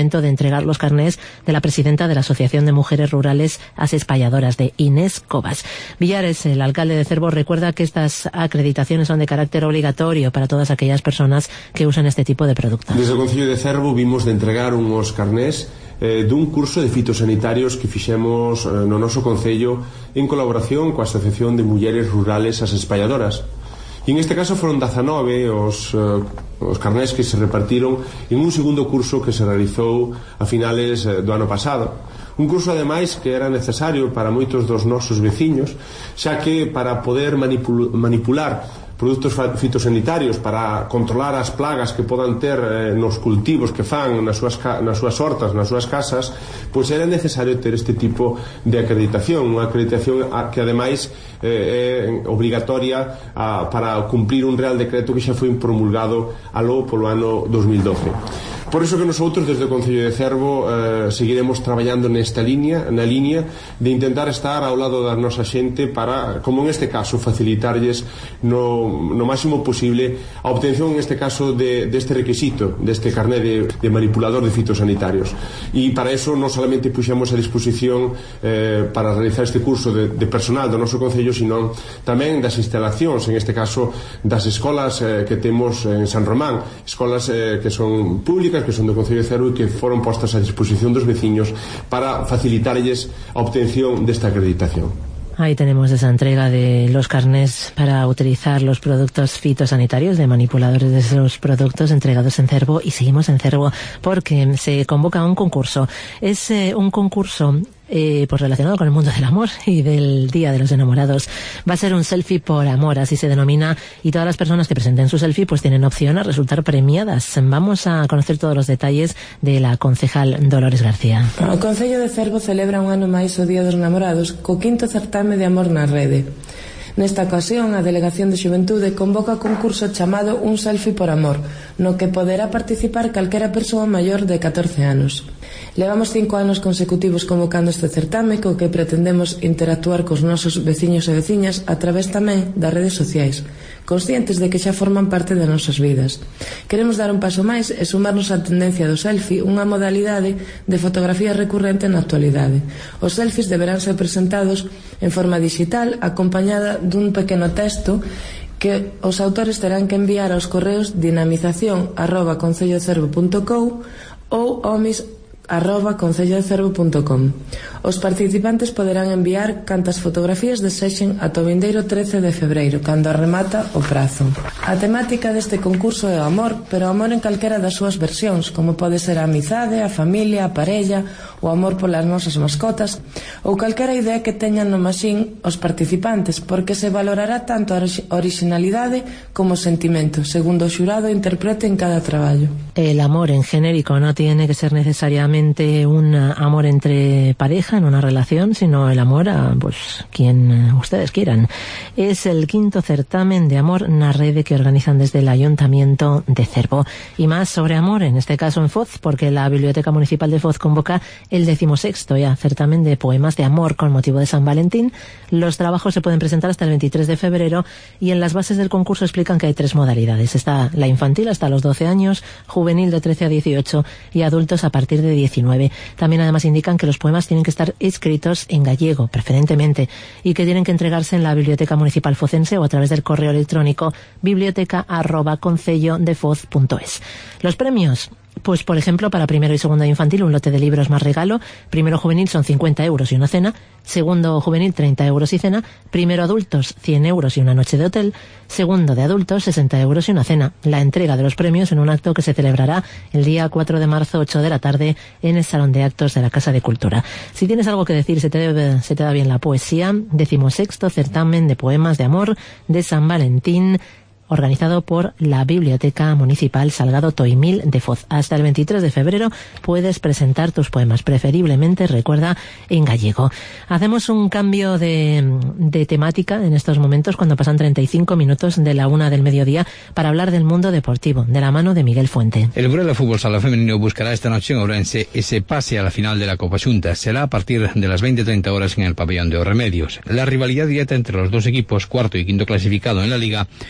entregar los carnés de la presidenta de la Asociación de Mujeres Rurales As Espalladoras, de Inés Cobas. Villares, el alcalde de Cervo, recuerda que estas acreditaciones son de carácter obligatorio para todas aquellas personas que usan este tipo de productos. Desde o Concello de Cervo vimos de entregar uns carnés eh, dun curso de fitosanitarios que fixemos eh, no noso Concello en colaboración coa Asociación de Mulleres Rurales As Espalladoras. E en este caso foron dezanove os, uh, os carnés que se repartiron en un segundo curso que se realizou a finales uh, do ano pasado. Un curso, ademais, que era necesario para moitos dos nosos veciños, xa que para poder manipul- manipular produtos fitosanitarios para controlar as plagas que podan ter eh, nos cultivos que fan nas súas, nas súas hortas, nas súas casas, pois era necesario ter este tipo de acreditación, unha acreditación que ademais eh, é obrigatoria a, para cumplir un real decreto que xa foi promulgado aló polo ano dos mil doce. Por iso que nosotros desde o Concello de Cervo eh, seguiremos traballando nesta línea, na línea de intentar estar ao lado da nosa xente para, como en este caso, facilitarlles no, no máximo posible a obtención, en este caso, de, de este requisito, deste carné de, de manipulador de fitosanitarios. E para eso non solamente puxemos a disposición eh, para realizar este curso de, de personal do noso Concello, sino tamén das instalacións, en este caso das escolas eh, que temos en San Román, escolas eh, que son públicas, que son do Concello de Cervo e que foron postas a disposición dos veciños para facilitarlles a obtención desta acreditación. Ahí tenemos esa entrega de los carnés para utilizar los productos fitosanitarios, de manipuladores de esos productos entregados en Cervo, y seguimos en Cervo porque se convoca un concurso. Es eh, un concurso Eh, pues relacionado con el mundo del amor y del Día de los Enamorados. Va a ser un selfie por amor, así se denomina, y todas las personas que presenten su selfie pues tienen opción a resultar premiadas. Vamos a conocer todos los detalles de la concejal Dolores García. O Concello de Cervo celebra un ano máis o Día dos Namorados co quinto certame de amor na rede. Nesta ocasión, a Delegación de Xuventude convoca concurso chamado Un Selfie por Amor, no que poderá participar calquera persoa maior de catorce anos. Levamos cinco anos consecutivos convocando este certame, co que pretendemos interactuar cos nosos veciños e veciñas a través tamén das redes sociais, conscientes de que xa forman parte das nosas vidas. Queremos dar un paso máis e sumarnos á tendencia do selfie, unha modalidade de fotografía recurrente na actualidade. Os selfies deberán ser presentados en forma digital, acompañada dun pequeno texto que os autores terán que enviar aos correos dinamización arroba concellocervo punto co ou omis arroba concellocervo punto com. Os participantes poderán enviar cantas fotografías desexen ata o vindeiro trece de febreiro, cando remata o prazo. A temática deste concurso é o amor, pero o amor en calquera das súas versións, como pode ser a amizade, a familia, a parella, o amor polas nosas mascotas, ou calquera idea que teñan no maxín os participantes, porque se valorará tanto a originalidade como o sentimento, segundo o xurado interprete en cada traballo. El amor en genérico no tiene que ser necesariamente un amor entre pareja en una relación, sino el amor a pues quien ustedes quieran. Es el quinto certamen de amor na rede que organizan desde el Ayuntamiento de Cervo. Y más sobre amor, en este caso en Foz, porque la Biblioteca Municipal de Foz convoca el decimosexto ya certamen de poemas de amor con motivo de San Valentín. Los trabajos se pueden presentar hasta el veintitrés de febrero y en las bases del concurso explican que hay tres modalidades. Está la infantil hasta los doce años, juvenil de trece a dieciocho y adultos a partir de diecinueve. También además indican que los poemas tienen que estar escritos en gallego, preferentemente, y que tienen que entregarse en la Biblioteca Municipal Focense o a través del correo electrónico biblioteca arroba concellodefoz punto es. Los premios, pues por ejemplo, para primero y segundo de infantil un lote de libros más regalo, primero juvenil son cincuenta euros y una cena, segundo juvenil treinta euros y cena, primero adultos cien euros y una noche de hotel, segundo de adultos sesenta euros y una cena. La entrega de los premios en un acto que se celebrará el día cuatro de marzo, ocho de la tarde, en el Salón de Actos de la Casa de Cultura. Si tienes algo que decir, se te, debe, se te da bien la poesía, decimosexto certamen de poemas de amor de San Valentín, organizado por la Biblioteca Municipal Salgado Toimil de Foz. Hasta el veintitrés de febrero puedes presentar tus poemas, preferiblemente, recuerda, en gallego. Hacemos un cambio de, de temática en estos momentos, cuando pasan treinta y cinco minutos de la una del mediodía, para hablar del mundo deportivo, de la mano de Miguel Fuente. El Burela Fútbol Sala Femenino buscará esta noche en Ourense ese pase a la final de la Copa Xunta. Será a partir de las veinte treinta horas en el pabellón de Os Remedios. La rivalidad directa entre los dos equipos, cuarto y quinto clasificado en la Liga, pondrá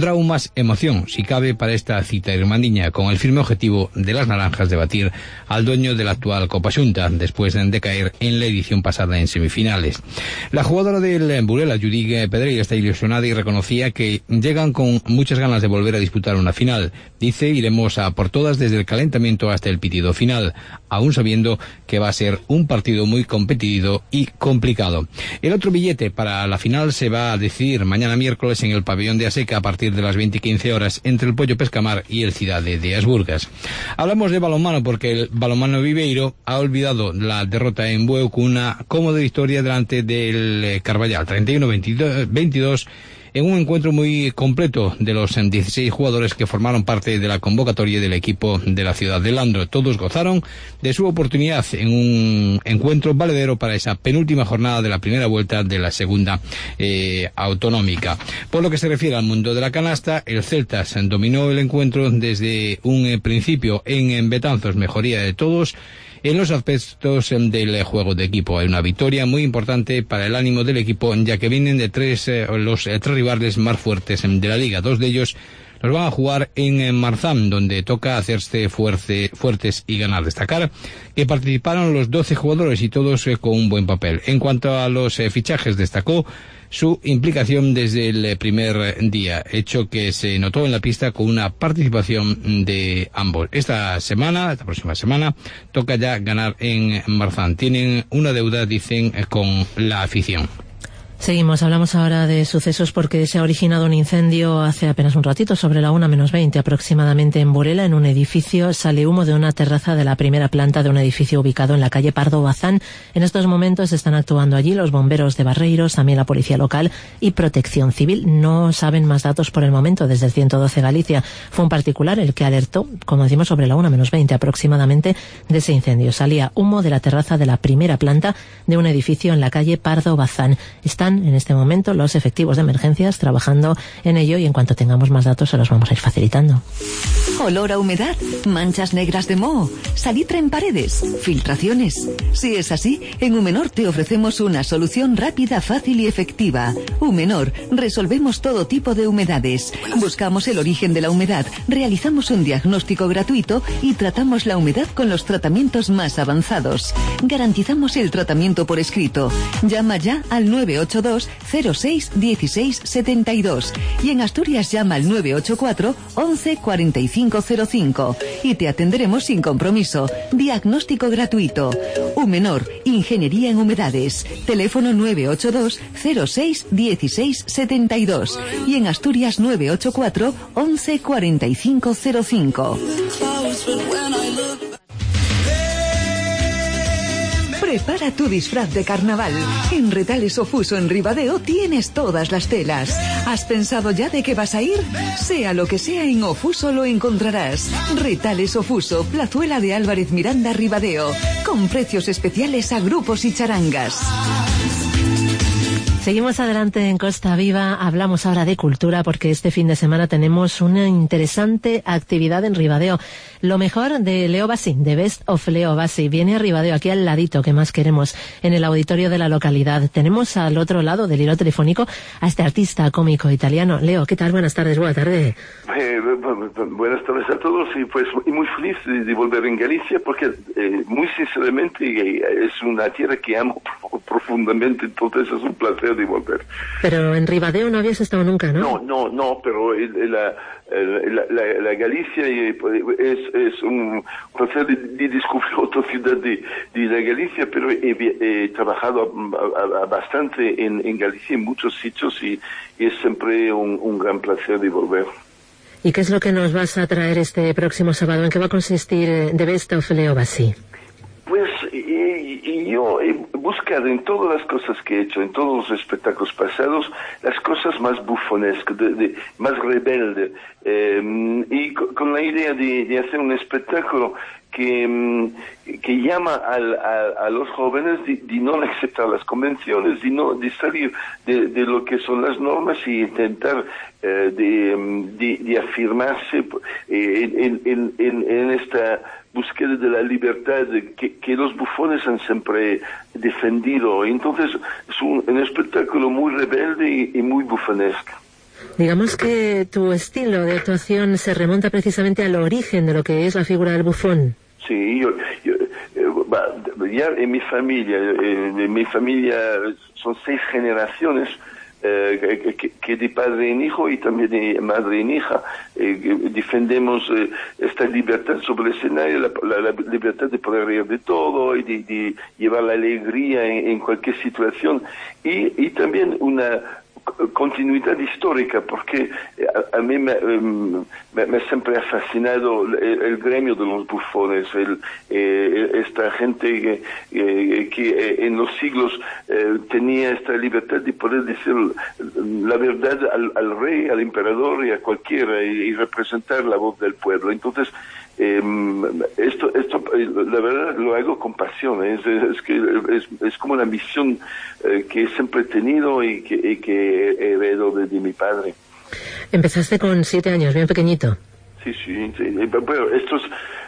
habrá aún más emoción, si cabe, para esta cita irmandiña, con el firme objetivo de las naranjas de batir al dueño de la actual Copa Xunta, después de caer en la edición pasada en semifinales. La jugadora del Burela, Judith Pedreira, está ilusionada y reconocía que llegan con muchas ganas de volver a disputar una final. Dice, iremos a por todas desde el calentamiento hasta el pitido final, aún sabiendo que va a ser un partido muy competido y complicado. El otro billete para la final se va a decidir mañana miércoles en el pabellón de Aseca a partir de las veinte y quince horas entre el Pollo Pescamar y el Cidade de Asburgas. Hablamos de balonmano porque el balonmano Viveiro ha olvidado la derrota en Bueu con una cómoda victoria delante del Carballal, treinta y uno a veintidós, en un encuentro muy completo de los dieciséis jugadores que formaron parte de la convocatoria del equipo de la ciudad de Landro. Todos gozaron de su oportunidad en un encuentro valedero para esa penúltima jornada de la primera vuelta de la segunda eh, autonómica. Por lo que se refiere al mundo de la canasta, el Celtas dominó el encuentro desde un eh, principio en, en Betanzos, mejoría de todos en los aspectos del juego de equipo. Hay una victoria muy importante para el ánimo del equipo, ya que vienen de tres eh, los eh, tres rivales más fuertes de la liga. Dos de ellos los van a jugar en Marzán, donde toca hacerse fuerte, fuertes y ganar. Destacar que participaron los doce jugadores y todos eh, con un buen papel. En cuanto a los eh, fichajes, destacó su implicación desde el primer día, hecho que se notó en la pista con una participación de ambos. Esta semana, esta próxima semana, toca ya ganar en Marzán. Tienen una deuda, dicen, con la afición. Seguimos, hablamos ahora de sucesos porque se ha originado un incendio hace apenas un ratito, sobre la una menos veinte aproximadamente en Burela, en un edificio. Sale humo de una terraza de la primera planta de un edificio ubicado en la calle Pardo Bazán. En estos momentos están actuando allí los bomberos de Barreiros, también la policía local y Protección Civil. No saben más datos por el momento desde el ciento doce Galicia. Fue un particular el que alertó, como decimos, sobre la una menos veinte aproximadamente de ese incendio. Salía humo de la terraza de la primera planta de un edificio en la calle Pardo Bazán. Están en este momento los efectivos de emergencias trabajando en ello y en cuanto tengamos más datos se los vamos a ir facilitando. Olor a humedad, manchas negras de moho, salitre en paredes, filtraciones. Si es así, en Umenor te ofrecemos una solución rápida, fácil y efectiva. Umenor, resolvemos todo tipo de humedades. Buscamos el origen de la humedad, realizamos un diagnóstico gratuito y tratamos la humedad con los tratamientos más avanzados. Garantizamos el tratamiento por escrito. Llama ya al nueve ocho dos cero seis dieciséis setenta y dos y en Asturias llama al nueve ocho cuatro once cuarenta y cinco cero cinco y te atenderemos sin compromiso. Diagnóstico gratuito. Umenor, Ingeniería en Humedades. Teléfono nueve ocho dos cero seis dieciséis setenta y dos y en Asturias nueve ocho cuatro once cuarenta y cinco cero cinco. Prepara tu disfraz de carnaval. En Retales Ofuso en Ribadeo tienes todas las telas. ¿Has pensado ya de qué vas a ir? Sea lo que sea, en Ofuso lo encontrarás. Retales Ofuso, Plazuela de Álvarez Miranda, Ribadeo. Con precios especiales a grupos y charangas. Seguimos adelante en Costa Viva, hablamos ahora de cultura porque este fin de semana tenemos una interesante actividad en Ribadeo. Lo mejor de Leo Bassi, de Best of Leo Bassi, viene a Ribadeo, aquí al ladito, que más queremos, en el auditorio de la localidad. Tenemos al otro lado del hilo telefónico a este artista cómico italiano. Leo, ¿qué tal? Buenas tardes, buena tarde. Eh, buenas tardes a todos y pues y muy feliz de, de volver en Galicia porque eh, muy sinceramente eh, es una tierra que amo profundamente, entonces es un placer de volver. Pero en Ribadeo no habías estado nunca, ¿no? No, no, no, pero el, la, la, la, la Galicia es, es un placer de, de descubrir otra ciudad de, de la Galicia, pero he, he trabajado a, a, a bastante en, en Galicia en muchos sitios y, y es siempre un, un gran placer de volver. ¿Y qué es lo que nos vas a traer este próximo sábado? ¿En qué va a consistir The Best of Leo Bassi? Pues y, y yo he buscado en todas las cosas que he hecho, en todos los espectáculos pasados, las cosas más bufonescas, de, de, más rebeldes, eh, y con, con la idea de, de hacer un espectáculo que, que llama al, a, a los jóvenes de, de no aceptar las convenciones, de no de salir de, de lo que son las normas y intentar eh, de, de, de afirmarse eh, en, en, en, en esta búsqueda de la libertad que, que los bufones han siempre defendido. Entonces es un, un espectáculo muy rebelde y, y muy bufonesco. Digamos que tu estilo de actuación se remonta precisamente al origen de lo que es la figura del bufón. Sí, yo, yo eh, ya en mi familia, eh, en mi familia son seis generaciones, eh, que, que de padre en hijo y también de madre en hija, eh, defendemos eh, esta libertad sobre el escenario, la, la, la libertad de poder reír de todo y de, de llevar la alegría en, en cualquier situación, y, y también una continuidad histórica, porque a, a mí me, me, me siempre ha fascinado el, el gremio de los bufones, el, eh, esta gente que, eh, que en los siglos eh, tenía esta libertad de poder decir la verdad al, al rey, al emperador y a cualquiera, y, y representar la voz del pueblo. Entonces, Eh, esto, esto, la verdad, lo hago con pasión. Es, es que es, es como una misión eh, que siempre he tenido y que, y que he heredado de, de mi padre. Empezaste con siete años, bien pequeñito. Sí, sí, sí. Bueno, estos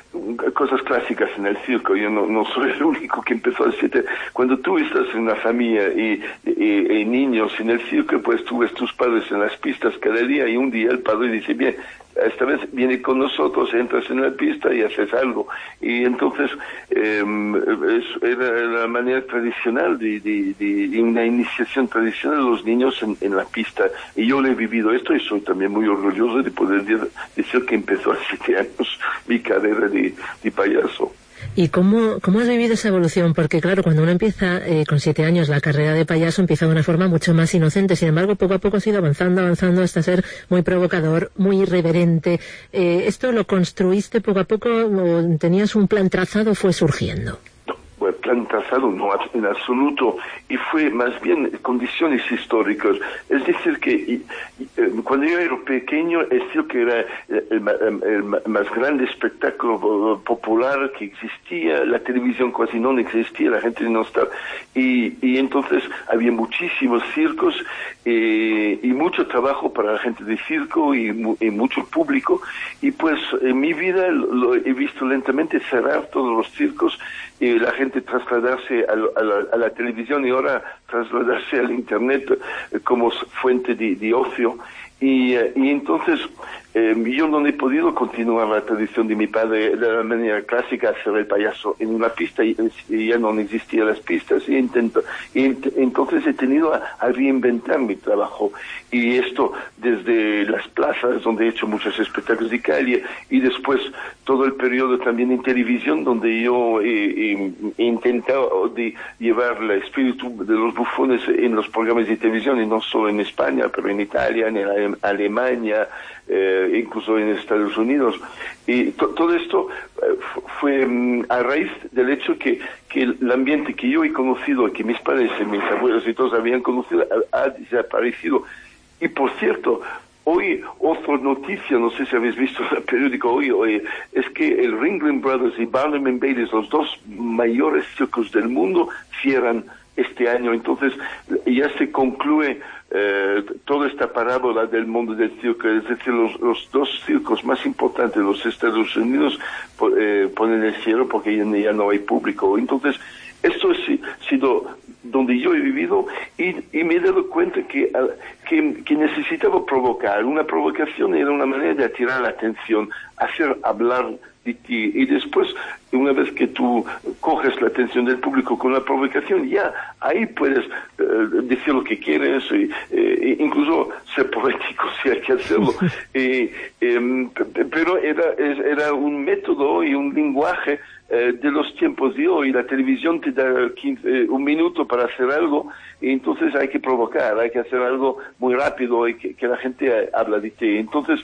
cosas clásicas en el circo. Yo no, no soy el único que empezó a siete. Cuando tú estás en una familia y, y, y niños en el circo, pues tú ves tus padres en las pistas cada día, y un día el padre dice, bien, esta vez viene con nosotros, entras en la pista y haces algo. Y entonces eh, es, era la manera tradicional de, de, de, de una iniciación tradicional de los niños en, en la pista. Y yo lo he vivido esto y soy también muy orgulloso de poder decir que empezó a siete años mi carrera de, de payaso. ¿Y cómo, cómo has vivido esa evolución? Porque claro, cuando uno empieza eh, con siete años la carrera de payaso, empieza de una forma mucho más inocente. Sin embargo, poco a poco has ido avanzando, avanzando hasta ser muy provocador, muy irreverente. Eh, ¿Esto lo construiste poco a poco o tenías un plan trazado o fue surgiendo? Bueno, plan trazado no, en absoluto, y fue más bien condiciones históricas. Es decir, que y, y, cuando yo era pequeño, es cierto que era el, el, el más grande espectáculo popular que existía, la televisión casi no existía, la gente no estaba, y, y entonces había muchísimos circos eh, y mucho trabajo para la gente de circo y, y mucho público, y pues en mi vida lo, lo he visto lentamente cerrar todos los circos, y la gente trasladarse a, a, la, a la televisión y ahora trasladarse al internet eh, como fuente de, de ocio. Y, uh, y entonces eh, yo no he podido continuar la tradición de mi padre de la manera clásica, hacer el payaso en una pista, y, y ya no existían las pistas, y, intento, y ent, entonces he tenido a, a reinventar mi trabajo, y esto desde las plazas donde he hecho muchos espectáculos de calle, y después todo el periodo también en televisión donde yo he, he, he intentado de llevar el espíritu de los bufones en los programas de televisión, y no solo en España, pero en Italia, en Alemania, eh, incluso en Estados Unidos. Y to, todo esto eh, fue um, a raíz del hecho que, que el ambiente que yo he conocido, que mis padres y mis abuelos y todos habían conocido, ha, ha desaparecido. Y por cierto, hoy otra noticia, no sé si habéis visto el periódico hoy, hoy es que el Ringling Brothers y Barnum and Bailey, los dos mayores circos del mundo, cierran este año. Entonces ya se concluye eh, toda esta parábola del mundo del circo. Es decir, los, los dos circos más importantes de los Estados Unidos eh, ponen el cierre porque ya, ya no hay público. Entonces esto ha sido donde yo he vivido, y, y me he dado cuenta que, que, que necesitaba provocar. Una provocación era una manera de atirar la atención, hacer hablar de ti, y después, una vez que tú coges la atención del público con la provocación, ya ahí puedes eh, decir lo que quieres, y, eh, incluso ser poético si hay que hacerlo. eh, eh, pero era, era un método y un lenguaje eh, de los tiempos de hoy. La televisión te da quince, eh, un minuto para hacer algo, y entonces hay que provocar, hay que hacer algo muy rápido y que, que la gente habla de ti. Entonces,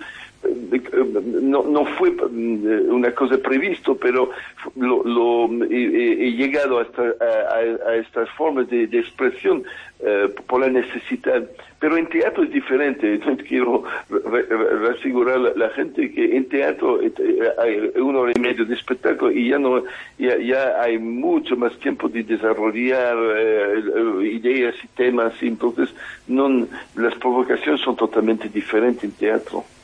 no, no fue una cosa previsto, pero lo, lo he, he llegado hasta a, a, a estas formas de, de expresión eh, por la necesidad. Pero en teatro es diferente. Quiero asegurar a la, la gente que en teatro hay una hora y media de espectáculo, y ya no ya, ya hay mucho más tiempo de desarrollar eh, ideas y temas, y entonces no, las provocaciones son totalmente diferentes en teatro.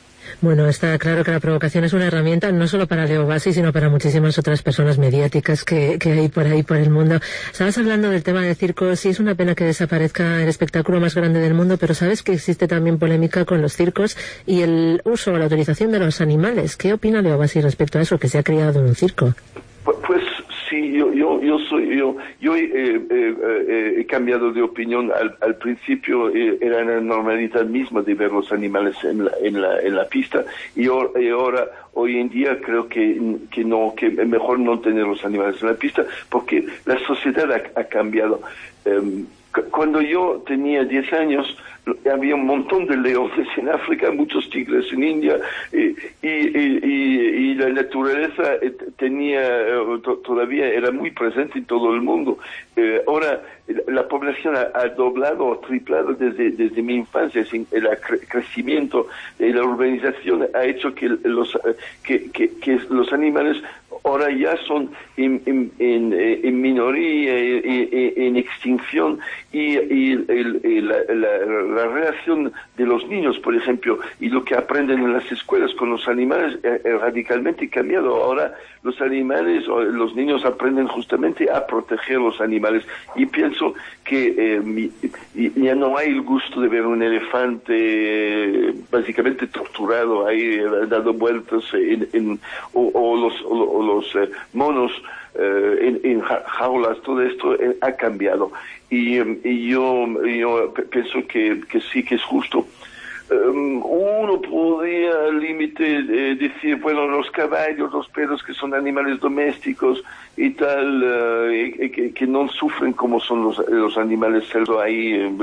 Bueno, está claro que la provocación es una herramienta no solo para Leo Bassi, sino para muchísimas otras personas mediáticas que, que hay por ahí, por el mundo. Estabas hablando del tema del circo. Sí, es una pena que desaparezca el espectáculo más grande del mundo, pero sabes que existe también polémica con los circos y el uso o la utilización de los animales. ¿Qué opina Leo Bassi respecto a eso, que se ha criado en un circo? Pues sí, yo yo yo soy yo yo eh, eh, eh, he cambiado de opinión. Al, al principio eh, era la normalidad misma de ver los animales en la en la en la pista y, or, y ahora hoy en día creo que que no que es mejor no tener los animales en la pista porque la sociedad ha, ha cambiado. Um, Cuando yo tenía diez años, había un montón de leones en África, muchos tigres en India, y, y, y, y la naturaleza tenía, todavía era muy presente en todo el mundo. Eh, ahora, la población ha, ha doblado o triplado desde, desde mi infancia. El cre- crecimiento de la urbanización ha hecho que los, que, que, que los animales ahora ya son en, en, en, en minoría, en, en extinción, y, y el, el, la, la, la relación de los niños, por ejemplo, y lo que aprenden en las escuelas con los animales es radicalmente cambiado. Ahora los animales, los niños aprenden justamente a proteger los animales, y pienso que eh, ya no hay el gusto de ver un elefante eh, básicamente torturado ahí, dando vueltas en, en, o, o los, o, o los eh, monos eh, en, en jaulas. Todo esto eh, ha cambiado, y, y yo, yo pienso que, que sí que es justo. Um, uno podría al límite eh, decir, bueno, los caballos, los perros, que son animales domésticos y tal, uh, y, y que, que no sufren como son los, los animales cerdo ahí. Eh,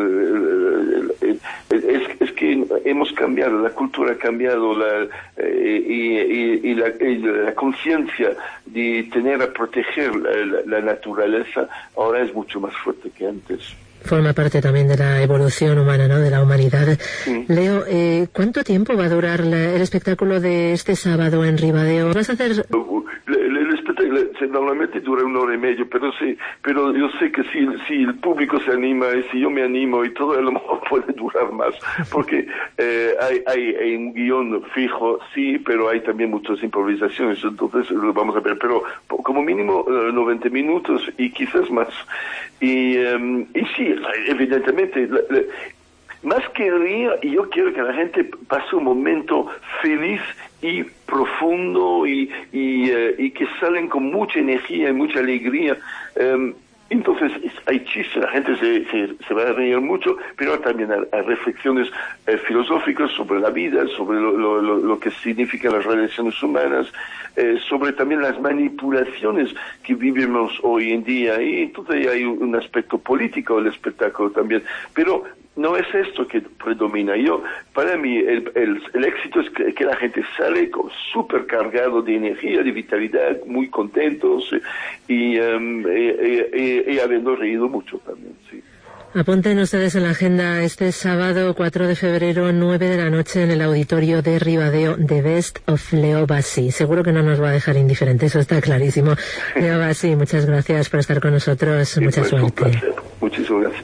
eh, eh, es, es que hemos cambiado, la cultura ha cambiado, la, eh, y, y, y la, y la conciencia de tener a proteger la, la, la naturaleza ahora es mucho más fuerte que antes. Forma parte también de la evolución humana, ¿no?, de la humanidad. Sí. Leo, eh, ¿cuánto tiempo va a durar la, el espectáculo de este sábado en Ribadeo? ¿Vas a hacer...? El, el espectáculo normalmente dura una hora y media, pero sí, pero yo sé que si, si el público se anima y si yo me animo y todo, a lo mejor puede durar más, porque eh, hay, hay, hay un guión fijo, sí, pero hay también muchas improvisaciones, entonces lo vamos a ver, pero como mínimo uh, noventa minutos y quizás más. Y, um, y sí, evidentemente, la, la, más que río, y yo quiero que la gente pase un momento feliz y profundo y, y, uh, y que salen con mucha energía y mucha alegría. Um, Entonces hay chistes, la gente se, se, se va a reír mucho, pero también hay, hay reflexiones eh, filosóficas sobre la vida, sobre lo, lo, lo, lo que significan las relaciones humanas, eh, sobre también las manipulaciones que vivimos hoy en día, y entonces hay un aspecto político del espectáculo también, pero no es esto que predomina. Yo, para mí, el, el, el éxito es que, que la gente sale súper cargado de energía, de vitalidad, muy contentos y, um, y, y, y habiendo reído mucho también, sí. Apunten ustedes en la agenda este sábado cuatro de febrero, nueve de la noche, en el auditorio de Ribadeo, The Best of Leo Bassi. Seguro que no nos va a dejar indiferentes, eso está clarísimo. Leo Bassi, muchas gracias por estar con nosotros, sí, mucha pues, suerte. Muchísimas gracias.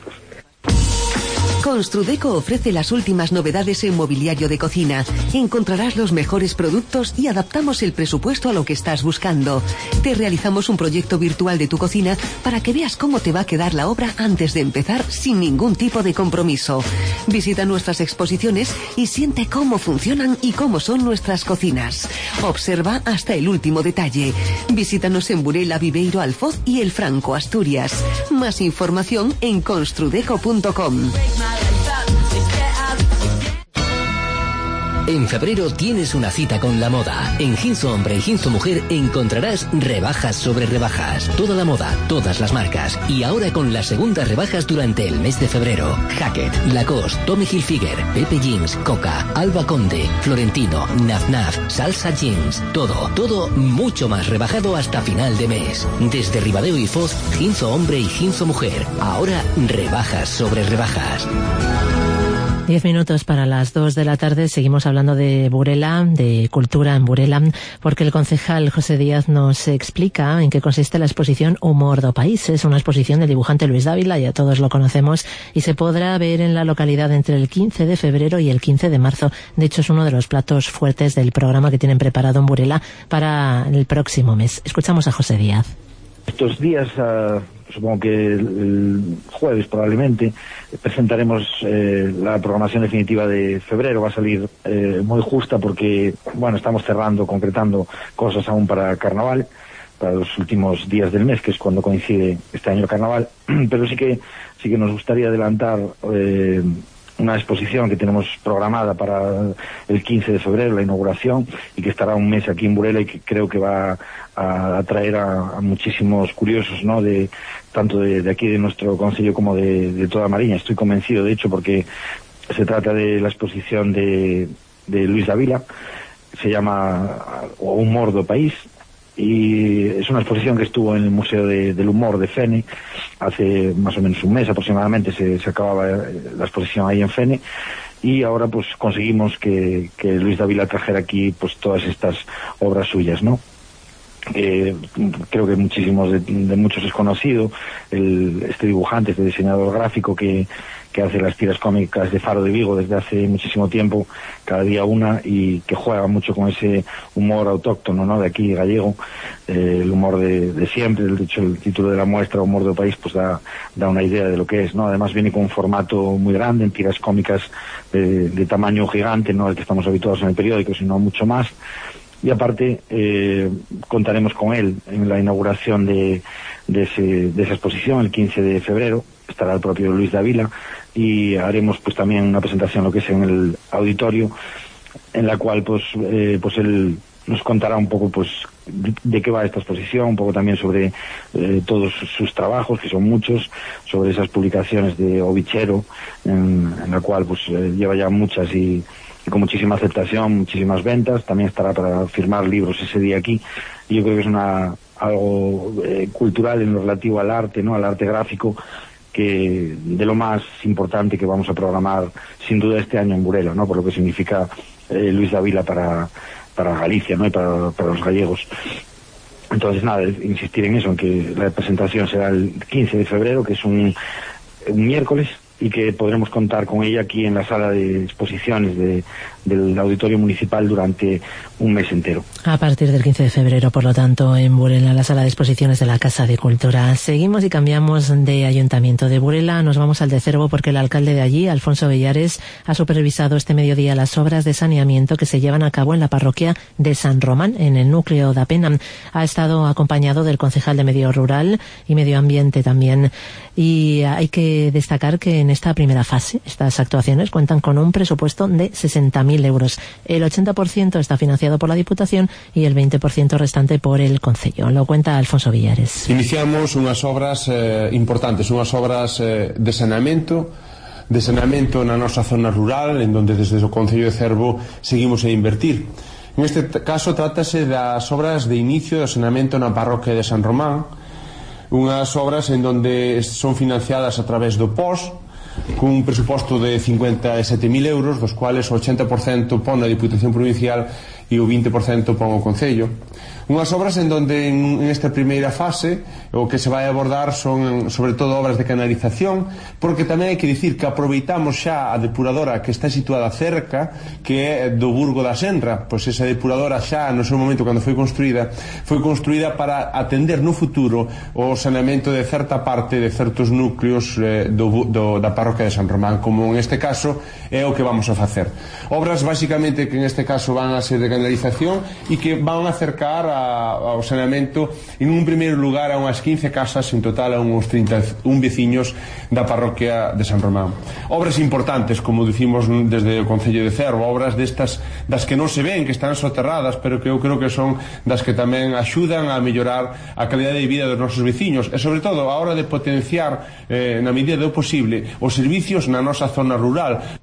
Construdeco ofrece las últimas novedades en mobiliario de cocina. Encontrarás los mejores productos y adaptamos el presupuesto a lo que estás buscando. Te realizamos un proyecto virtual de tu cocina para que veas cómo te va a quedar la obra antes de empezar, sin ningún tipo de compromiso. Visita nuestras exposiciones y siente cómo funcionan y cómo son nuestras cocinas. Observa hasta el último detalle. Visítanos en Burela, Viveiro, Alfoz y El Franco, Asturias. Más información en construdeco punto com. En febrero tienes una cita con la moda. En Ginzo Hombre y Ginzo Mujer encontrarás rebajas sobre rebajas. Toda la moda, todas las marcas. Y ahora con las segundas rebajas durante el mes de febrero. Hackett, Lacoste, Tommy Hilfiger, Pepe Jeans, Coca, Alba Conde, Florentino, Naf Naf, Salsa Jeans. Todo, todo mucho más rebajado hasta final de mes. Desde Ribadeo y Foz, Ginzo Hombre y Ginzo Mujer. Ahora rebajas sobre rebajas. Diez minutos para las dos de la tarde. Seguimos hablando de Burela, de cultura en Burela, porque el concejal José Díaz nos explica en qué consiste la exposición Humor do País. Es una exposición del dibujante Luis Dávila, ya todos lo conocemos, y se podrá ver en la localidad entre el quince de febrero y el quince de marzo. De hecho, es uno de los platos fuertes del programa que tienen preparado en Burela para el próximo mes. Escuchamos a José Díaz. Estos días, uh, supongo que el, el jueves probablemente, presentaremos eh, la programación definitiva de febrero. Va a salir eh, muy justa porque, bueno, estamos cerrando, concretando cosas aún para Carnaval, para los últimos días del mes, que es cuando coincide este año el Carnaval. Pero sí que sí que nos gustaría adelantar eh, una exposición que tenemos programada para el quince de febrero, la inauguración, y que estará un mes aquí en Burela y que creo que va a atraer a, a muchísimos curiosos, ¿no?, de tanto de, de aquí de nuestro concello como de, de toda Mariña. Estoy convencido, de hecho, porque se trata de la exposición de, de Luis Dávila, se llama Humor do País, y es una exposición que estuvo en el Museo de, del Humor de Fene hace más o menos un mes aproximadamente. Se, se acababa la exposición ahí en Fene, y ahora pues conseguimos que, que Luis Dávila trajera aquí pues todas estas obras suyas, ¿no? Eh, creo que muchísimos de, de muchos es conocido el, este dibujante, este diseñador gráfico que, que hace las tiras cómicas de Faro de Vigo desde hace muchísimo tiempo, cada día una, y que juega mucho con ese humor autóctono, ¿no?, de aquí, gallego, eh, el humor de, de siempre. De hecho, el título de la muestra, Humor do País, pues da, da una idea de lo que es, ¿no? Además viene con un formato muy grande, en tiras cómicas de, de tamaño gigante, no al que estamos habituados en el periódico, sino mucho más. Y aparte eh, contaremos con él en la inauguración de, de, ese, de esa exposición el quince de febrero. Estará el propio Luis Dávila, y haremos pues también una presentación, lo que es en el auditorio, en la cual pues eh, pues él nos contará un poco pues de, de qué va esta exposición, un poco también sobre eh, todos sus trabajos, que son muchos, sobre esas publicaciones de Ovichero, en, en la cual pues eh, lleva ya muchas y y con muchísima aceptación, muchísimas ventas. También estará para firmar libros ese día aquí, y yo creo que es una algo eh, cultural en lo relativo al arte, ¿no?, al arte gráfico, que de lo más importante que vamos a programar sin duda este año en Burela, ¿no?, por lo que significa eh, Luis Dávila para, para Galicia, ¿no?, y para, para los gallegos. Entonces nada, insistir en eso, en que la presentación será el quince de febrero, que es un, un miércoles, y que podremos contar con ella aquí en la sala de exposiciones de, del Auditorio Municipal durante un mes entero. A partir del quince de febrero, por lo tanto, en Burela, la sala de exposiciones de la Casa de Cultura. Seguimos y cambiamos de ayuntamiento. De Burela nos vamos al de Cervo, porque el alcalde de allí, Alfonso Bellares, ha supervisado este mediodía las obras de saneamiento que se llevan a cabo en la parroquia de San Román, en el núcleo de Apena. Ha estado acompañado del concejal de Medio Rural y Medio Ambiente también. Y hay que destacar que en esta primera fase, estas actuaciones cuentan con un presupuesto de sesenta mil euros. El ochenta por ciento está financiado por la Diputación y el veinte por ciento restante por el Concello. Lo cuenta Alfonso Villares. Iniciamos unhas obras eh, importantes, unhas obras eh, de saneamento, de saneamento na nosa zona rural, en donde desde o Concello de Cervo seguimos a invertir. En este caso trátase das obras de inicio do saneamento na parroquia de San Román, unhas obras en donde son financiadas a través do P O S, cun presuposto de cincuenta e sete mil euros, dos cuales o ochenta por ciento pon a Diputación Provincial e o vinte por ciento pon o Concello. Unhas obras en donde en, en esta primeira fase o que se vai abordar son sobre todo obras de canalización, porque tamén hai que dicir que aproveitamos xa a depuradora que está situada cerca, que é do Burgo da Senra. Pois esa depuradora xa no seu momento, cando foi construída, foi construída para atender no futuro o saneamento de certa parte de certos núcleos eh, do, do, da parroquia de San Román, como en este caso é o que vamos a facer. Obras basicamente que en este caso van a ser de canalización e que van a acercar a ao saneamento en un primeiro lugar a unhas quince casas, en total a uns trinta e un veciños da parroquia de San Román. Obras importantes, como dicimos desde o Concello de Cervo, obras destas das que non se ven, que están soterradas, pero que eu creo que son das que tamén axudan a mellorar a calidade de vida dos nosos veciños, e sobre todo a hora de potenciar eh, na medida do posible os servicios na nosa zona rural.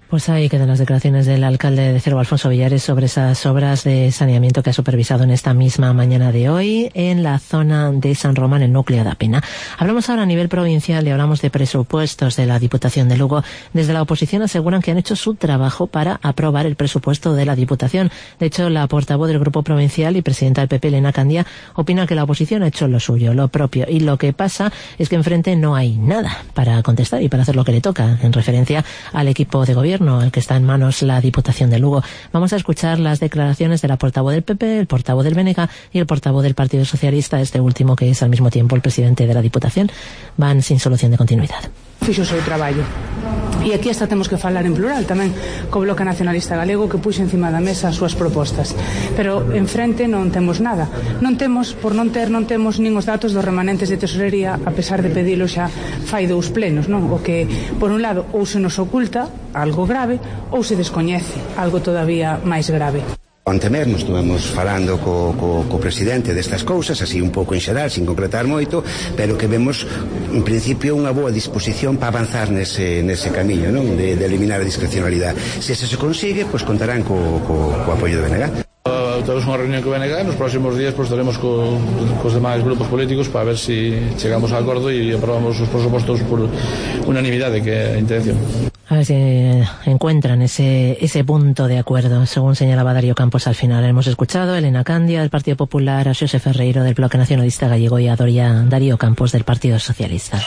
Pues ahí quedan las declaraciones del alcalde de Cervo, Alfonso Villares, sobre esas obras de saneamiento que ha supervisado en esta misma mañana de hoy en la zona de San Román, el núcleo de Apena. Hablamos ahora a nivel provincial y hablamos de presupuestos de la Diputación de Lugo. Desde la oposición aseguran que han hecho su trabajo para aprobar el presupuesto de la Diputación. De hecho, la portavoz del Grupo Provincial y presidenta del P P, Elena Candia, opina que la oposición ha hecho lo suyo, lo propio, y lo que pasa es que enfrente no hay nada para contestar y para hacer lo que le toca, en referencia al equipo de gobierno al que está en manos la Diputación de Lugo. Vamos a escuchar las declaraciones de la portavoz del P P, el portavoz del B N G y el portavoz del Partido Socialista, este último que es al mismo tiempo el presidente de la Diputación. Van sin solución de continuidad. Fixo o seu traballo. E aquí hasta temos que falar en plural tamén co Bloque Nacionalista Galego, que puxo encima da mesa as súas propostas. Pero enfrente non temos nada. Non temos, por non ter, non temos nin os datos dos remanentes de tesorería, a pesar de pedilo xa fai dous plenos, non? O que, por un lado, ou se nos oculta algo grave, ou se descoñece algo todavía máis grave. Onte mesmo estuvemos falando co, co, co presidente destas cousas, así un pouco en xeral, sin concretar moito, pero que vemos, en principio, unha boa disposición para avanzar nese, nese camiño, non? De, de eliminar a discrecionalidade. Se eso se consigue, pois pues, contarán co, co, co apoio do B N G. Uh, temos unha reunión co B N G, nos próximos días pues, estaremos co, cos demais grupos políticos para ver si chegamos a acordo e aprobamos os presupostos por unanimidade, que é a intención. A ver si encuentran ese ese punto de acuerdo, según señalaba Darío Campos al final. Hemos escuchado a Elena Candia del Partido Popular, a Xosé Ferreiro del Bloque Nacionalista Gallego y a Doria Darío Campos del Partido Socialista.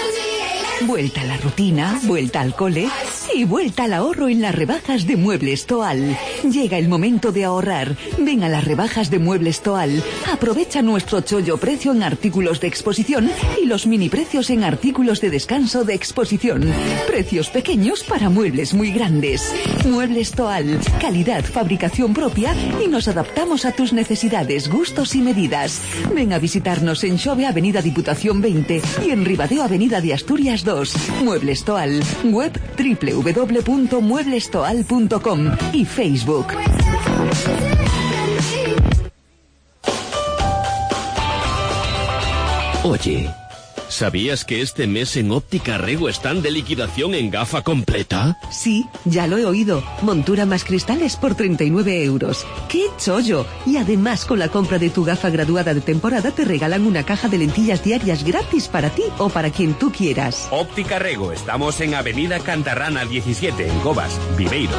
Vuelta a la rutina, vuelta al cole y vuelta al ahorro en las rebajas de Muebles Toal. Llega el momento de ahorrar. Ven a las rebajas de Muebles Toal. Aprovecha nuestro chollo precio en artículos de exposición y los mini precios en artículos de descanso de exposición. Precios pequeños para muebles muy grandes. Muebles Toal. Calidad, fabricación propia y nos adaptamos a tus necesidades, gustos y medidas. Ven a visitarnos en Xove, Avenida Diputación veinte y en Ribadeo, Avenida de Asturias dos. Muebles Toal, web doble u doble u doble u punto muebles toal punto com y Facebook. Oye, ¿sabías que este mes en Óptica Rego están de liquidación en gafa completa? Sí, ya lo he oído. Montura más cristales por treinta y nueve euros. ¡Qué chollo! Y además, con la compra de tu gafa graduada de temporada, te regalan una caja de lentillas diarias gratis para ti o para quien tú quieras. Óptica Rego, estamos en Avenida Cantarrana diecisiete, en Cobas, Viveiro.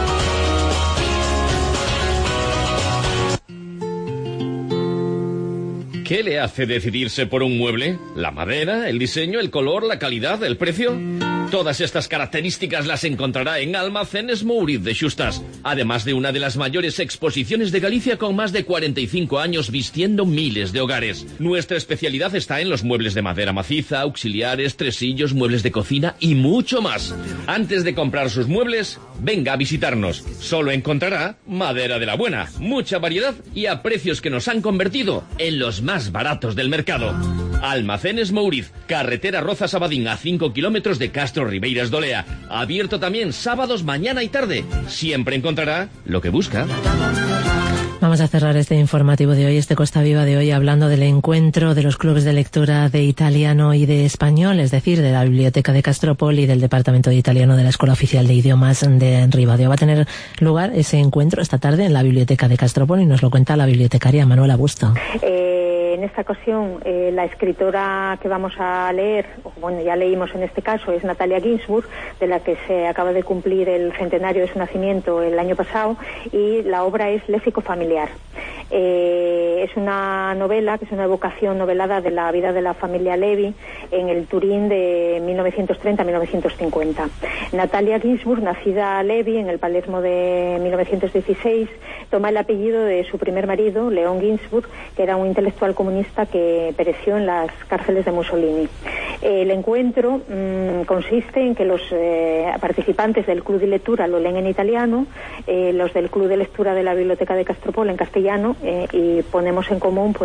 ¿Qué le hace decidirse por un mueble? ¿La madera, el diseño, el color, la calidad, el precio? Todas estas características las encontrará en Almacenes Mouriz de Xustas, además de una de las mayores exposiciones de Galicia con más de cuarenta y cinco años vistiendo miles de hogares. Nuestra especialidad está en los muebles de madera maciza, auxiliares, tresillos, muebles de cocina y mucho más. Antes de comprar sus muebles, venga a visitarnos. Solo encontrará madera de la buena, mucha variedad y a precios que nos han convertido en los más baratos del mercado. Almacenes Mouriz, carretera Rozas Abadín, a cinco kilómetros de Castro Ribeiras de Olea. Abierto también sábados, mañana y tarde. Siempre encontrará lo que busca. Vamos a cerrar este informativo de hoy, este Costa Viva de hoy, hablando del encuentro de los clubes de lectura de italiano y de español, es decir, de la Biblioteca de Castropol y del Departamento de Italiano de la Escuela Oficial de Idiomas de Ribadeo. Va a tener lugar ese encuentro esta tarde en la Biblioteca de Castropol y nos lo cuenta la bibliotecaria Manuela Busto. Eh... En esta ocasión, eh, la escritora que vamos a leer, o bueno, ya leímos en este caso, es Natalia Ginsburg, de la que se acaba de cumplir el centenario de su nacimiento el año pasado, y la obra es Léxico familiar. Eh, es una novela que es una evocación novelada de la vida de la familia Levi en el Turín de mil novecientos treinta a mil novecientos cincuenta. Natalia Ginsburg, nacida Levi en el Palermo de mil novecientos dieciséis, toma el apellido de su primer marido, León Ginsburg, que era un intelectual comunista que pereció en las cárceles de Mussolini. El encuentro mmm, consiste en que los eh, participantes del Club de Lectura lo leen en italiano, eh, los del Club de Lectura de la Biblioteca de Castropol en castellano, eh, y ponemos en común pues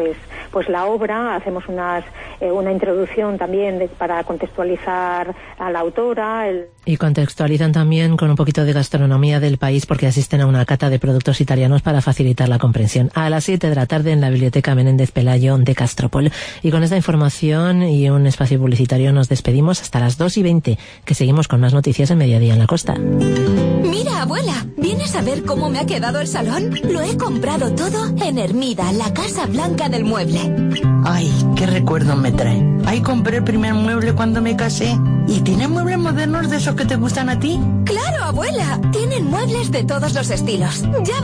pues la obra, hacemos unas eh, una introducción también de, para contextualizar a la autora. El... Y contextualizan también con un poquito de gastronomía del país porque asisten a una cata de productos italianos para facilitar la comprensión. A las siete de la tarde en la Biblioteca Menéndez Pelayo de Castropol. Y con esta información y un espacio publicitario nos despedimos hasta las dos y veinte, que seguimos con más noticias en Mediodía en la Costa. Mira, abuela, ¿vienes a ver cómo me ha quedado el salón? Lo he comprado todo en Hermida, la Casa Blanca del Mueble. Ay, qué recuerdo me trae. Ahí compré el primer mueble cuando me casé. ¿Y tiene muebles modernos de esos que te gustan a ti? ¡Claro, abuela! Tienen muebles de todos los estilos. Ya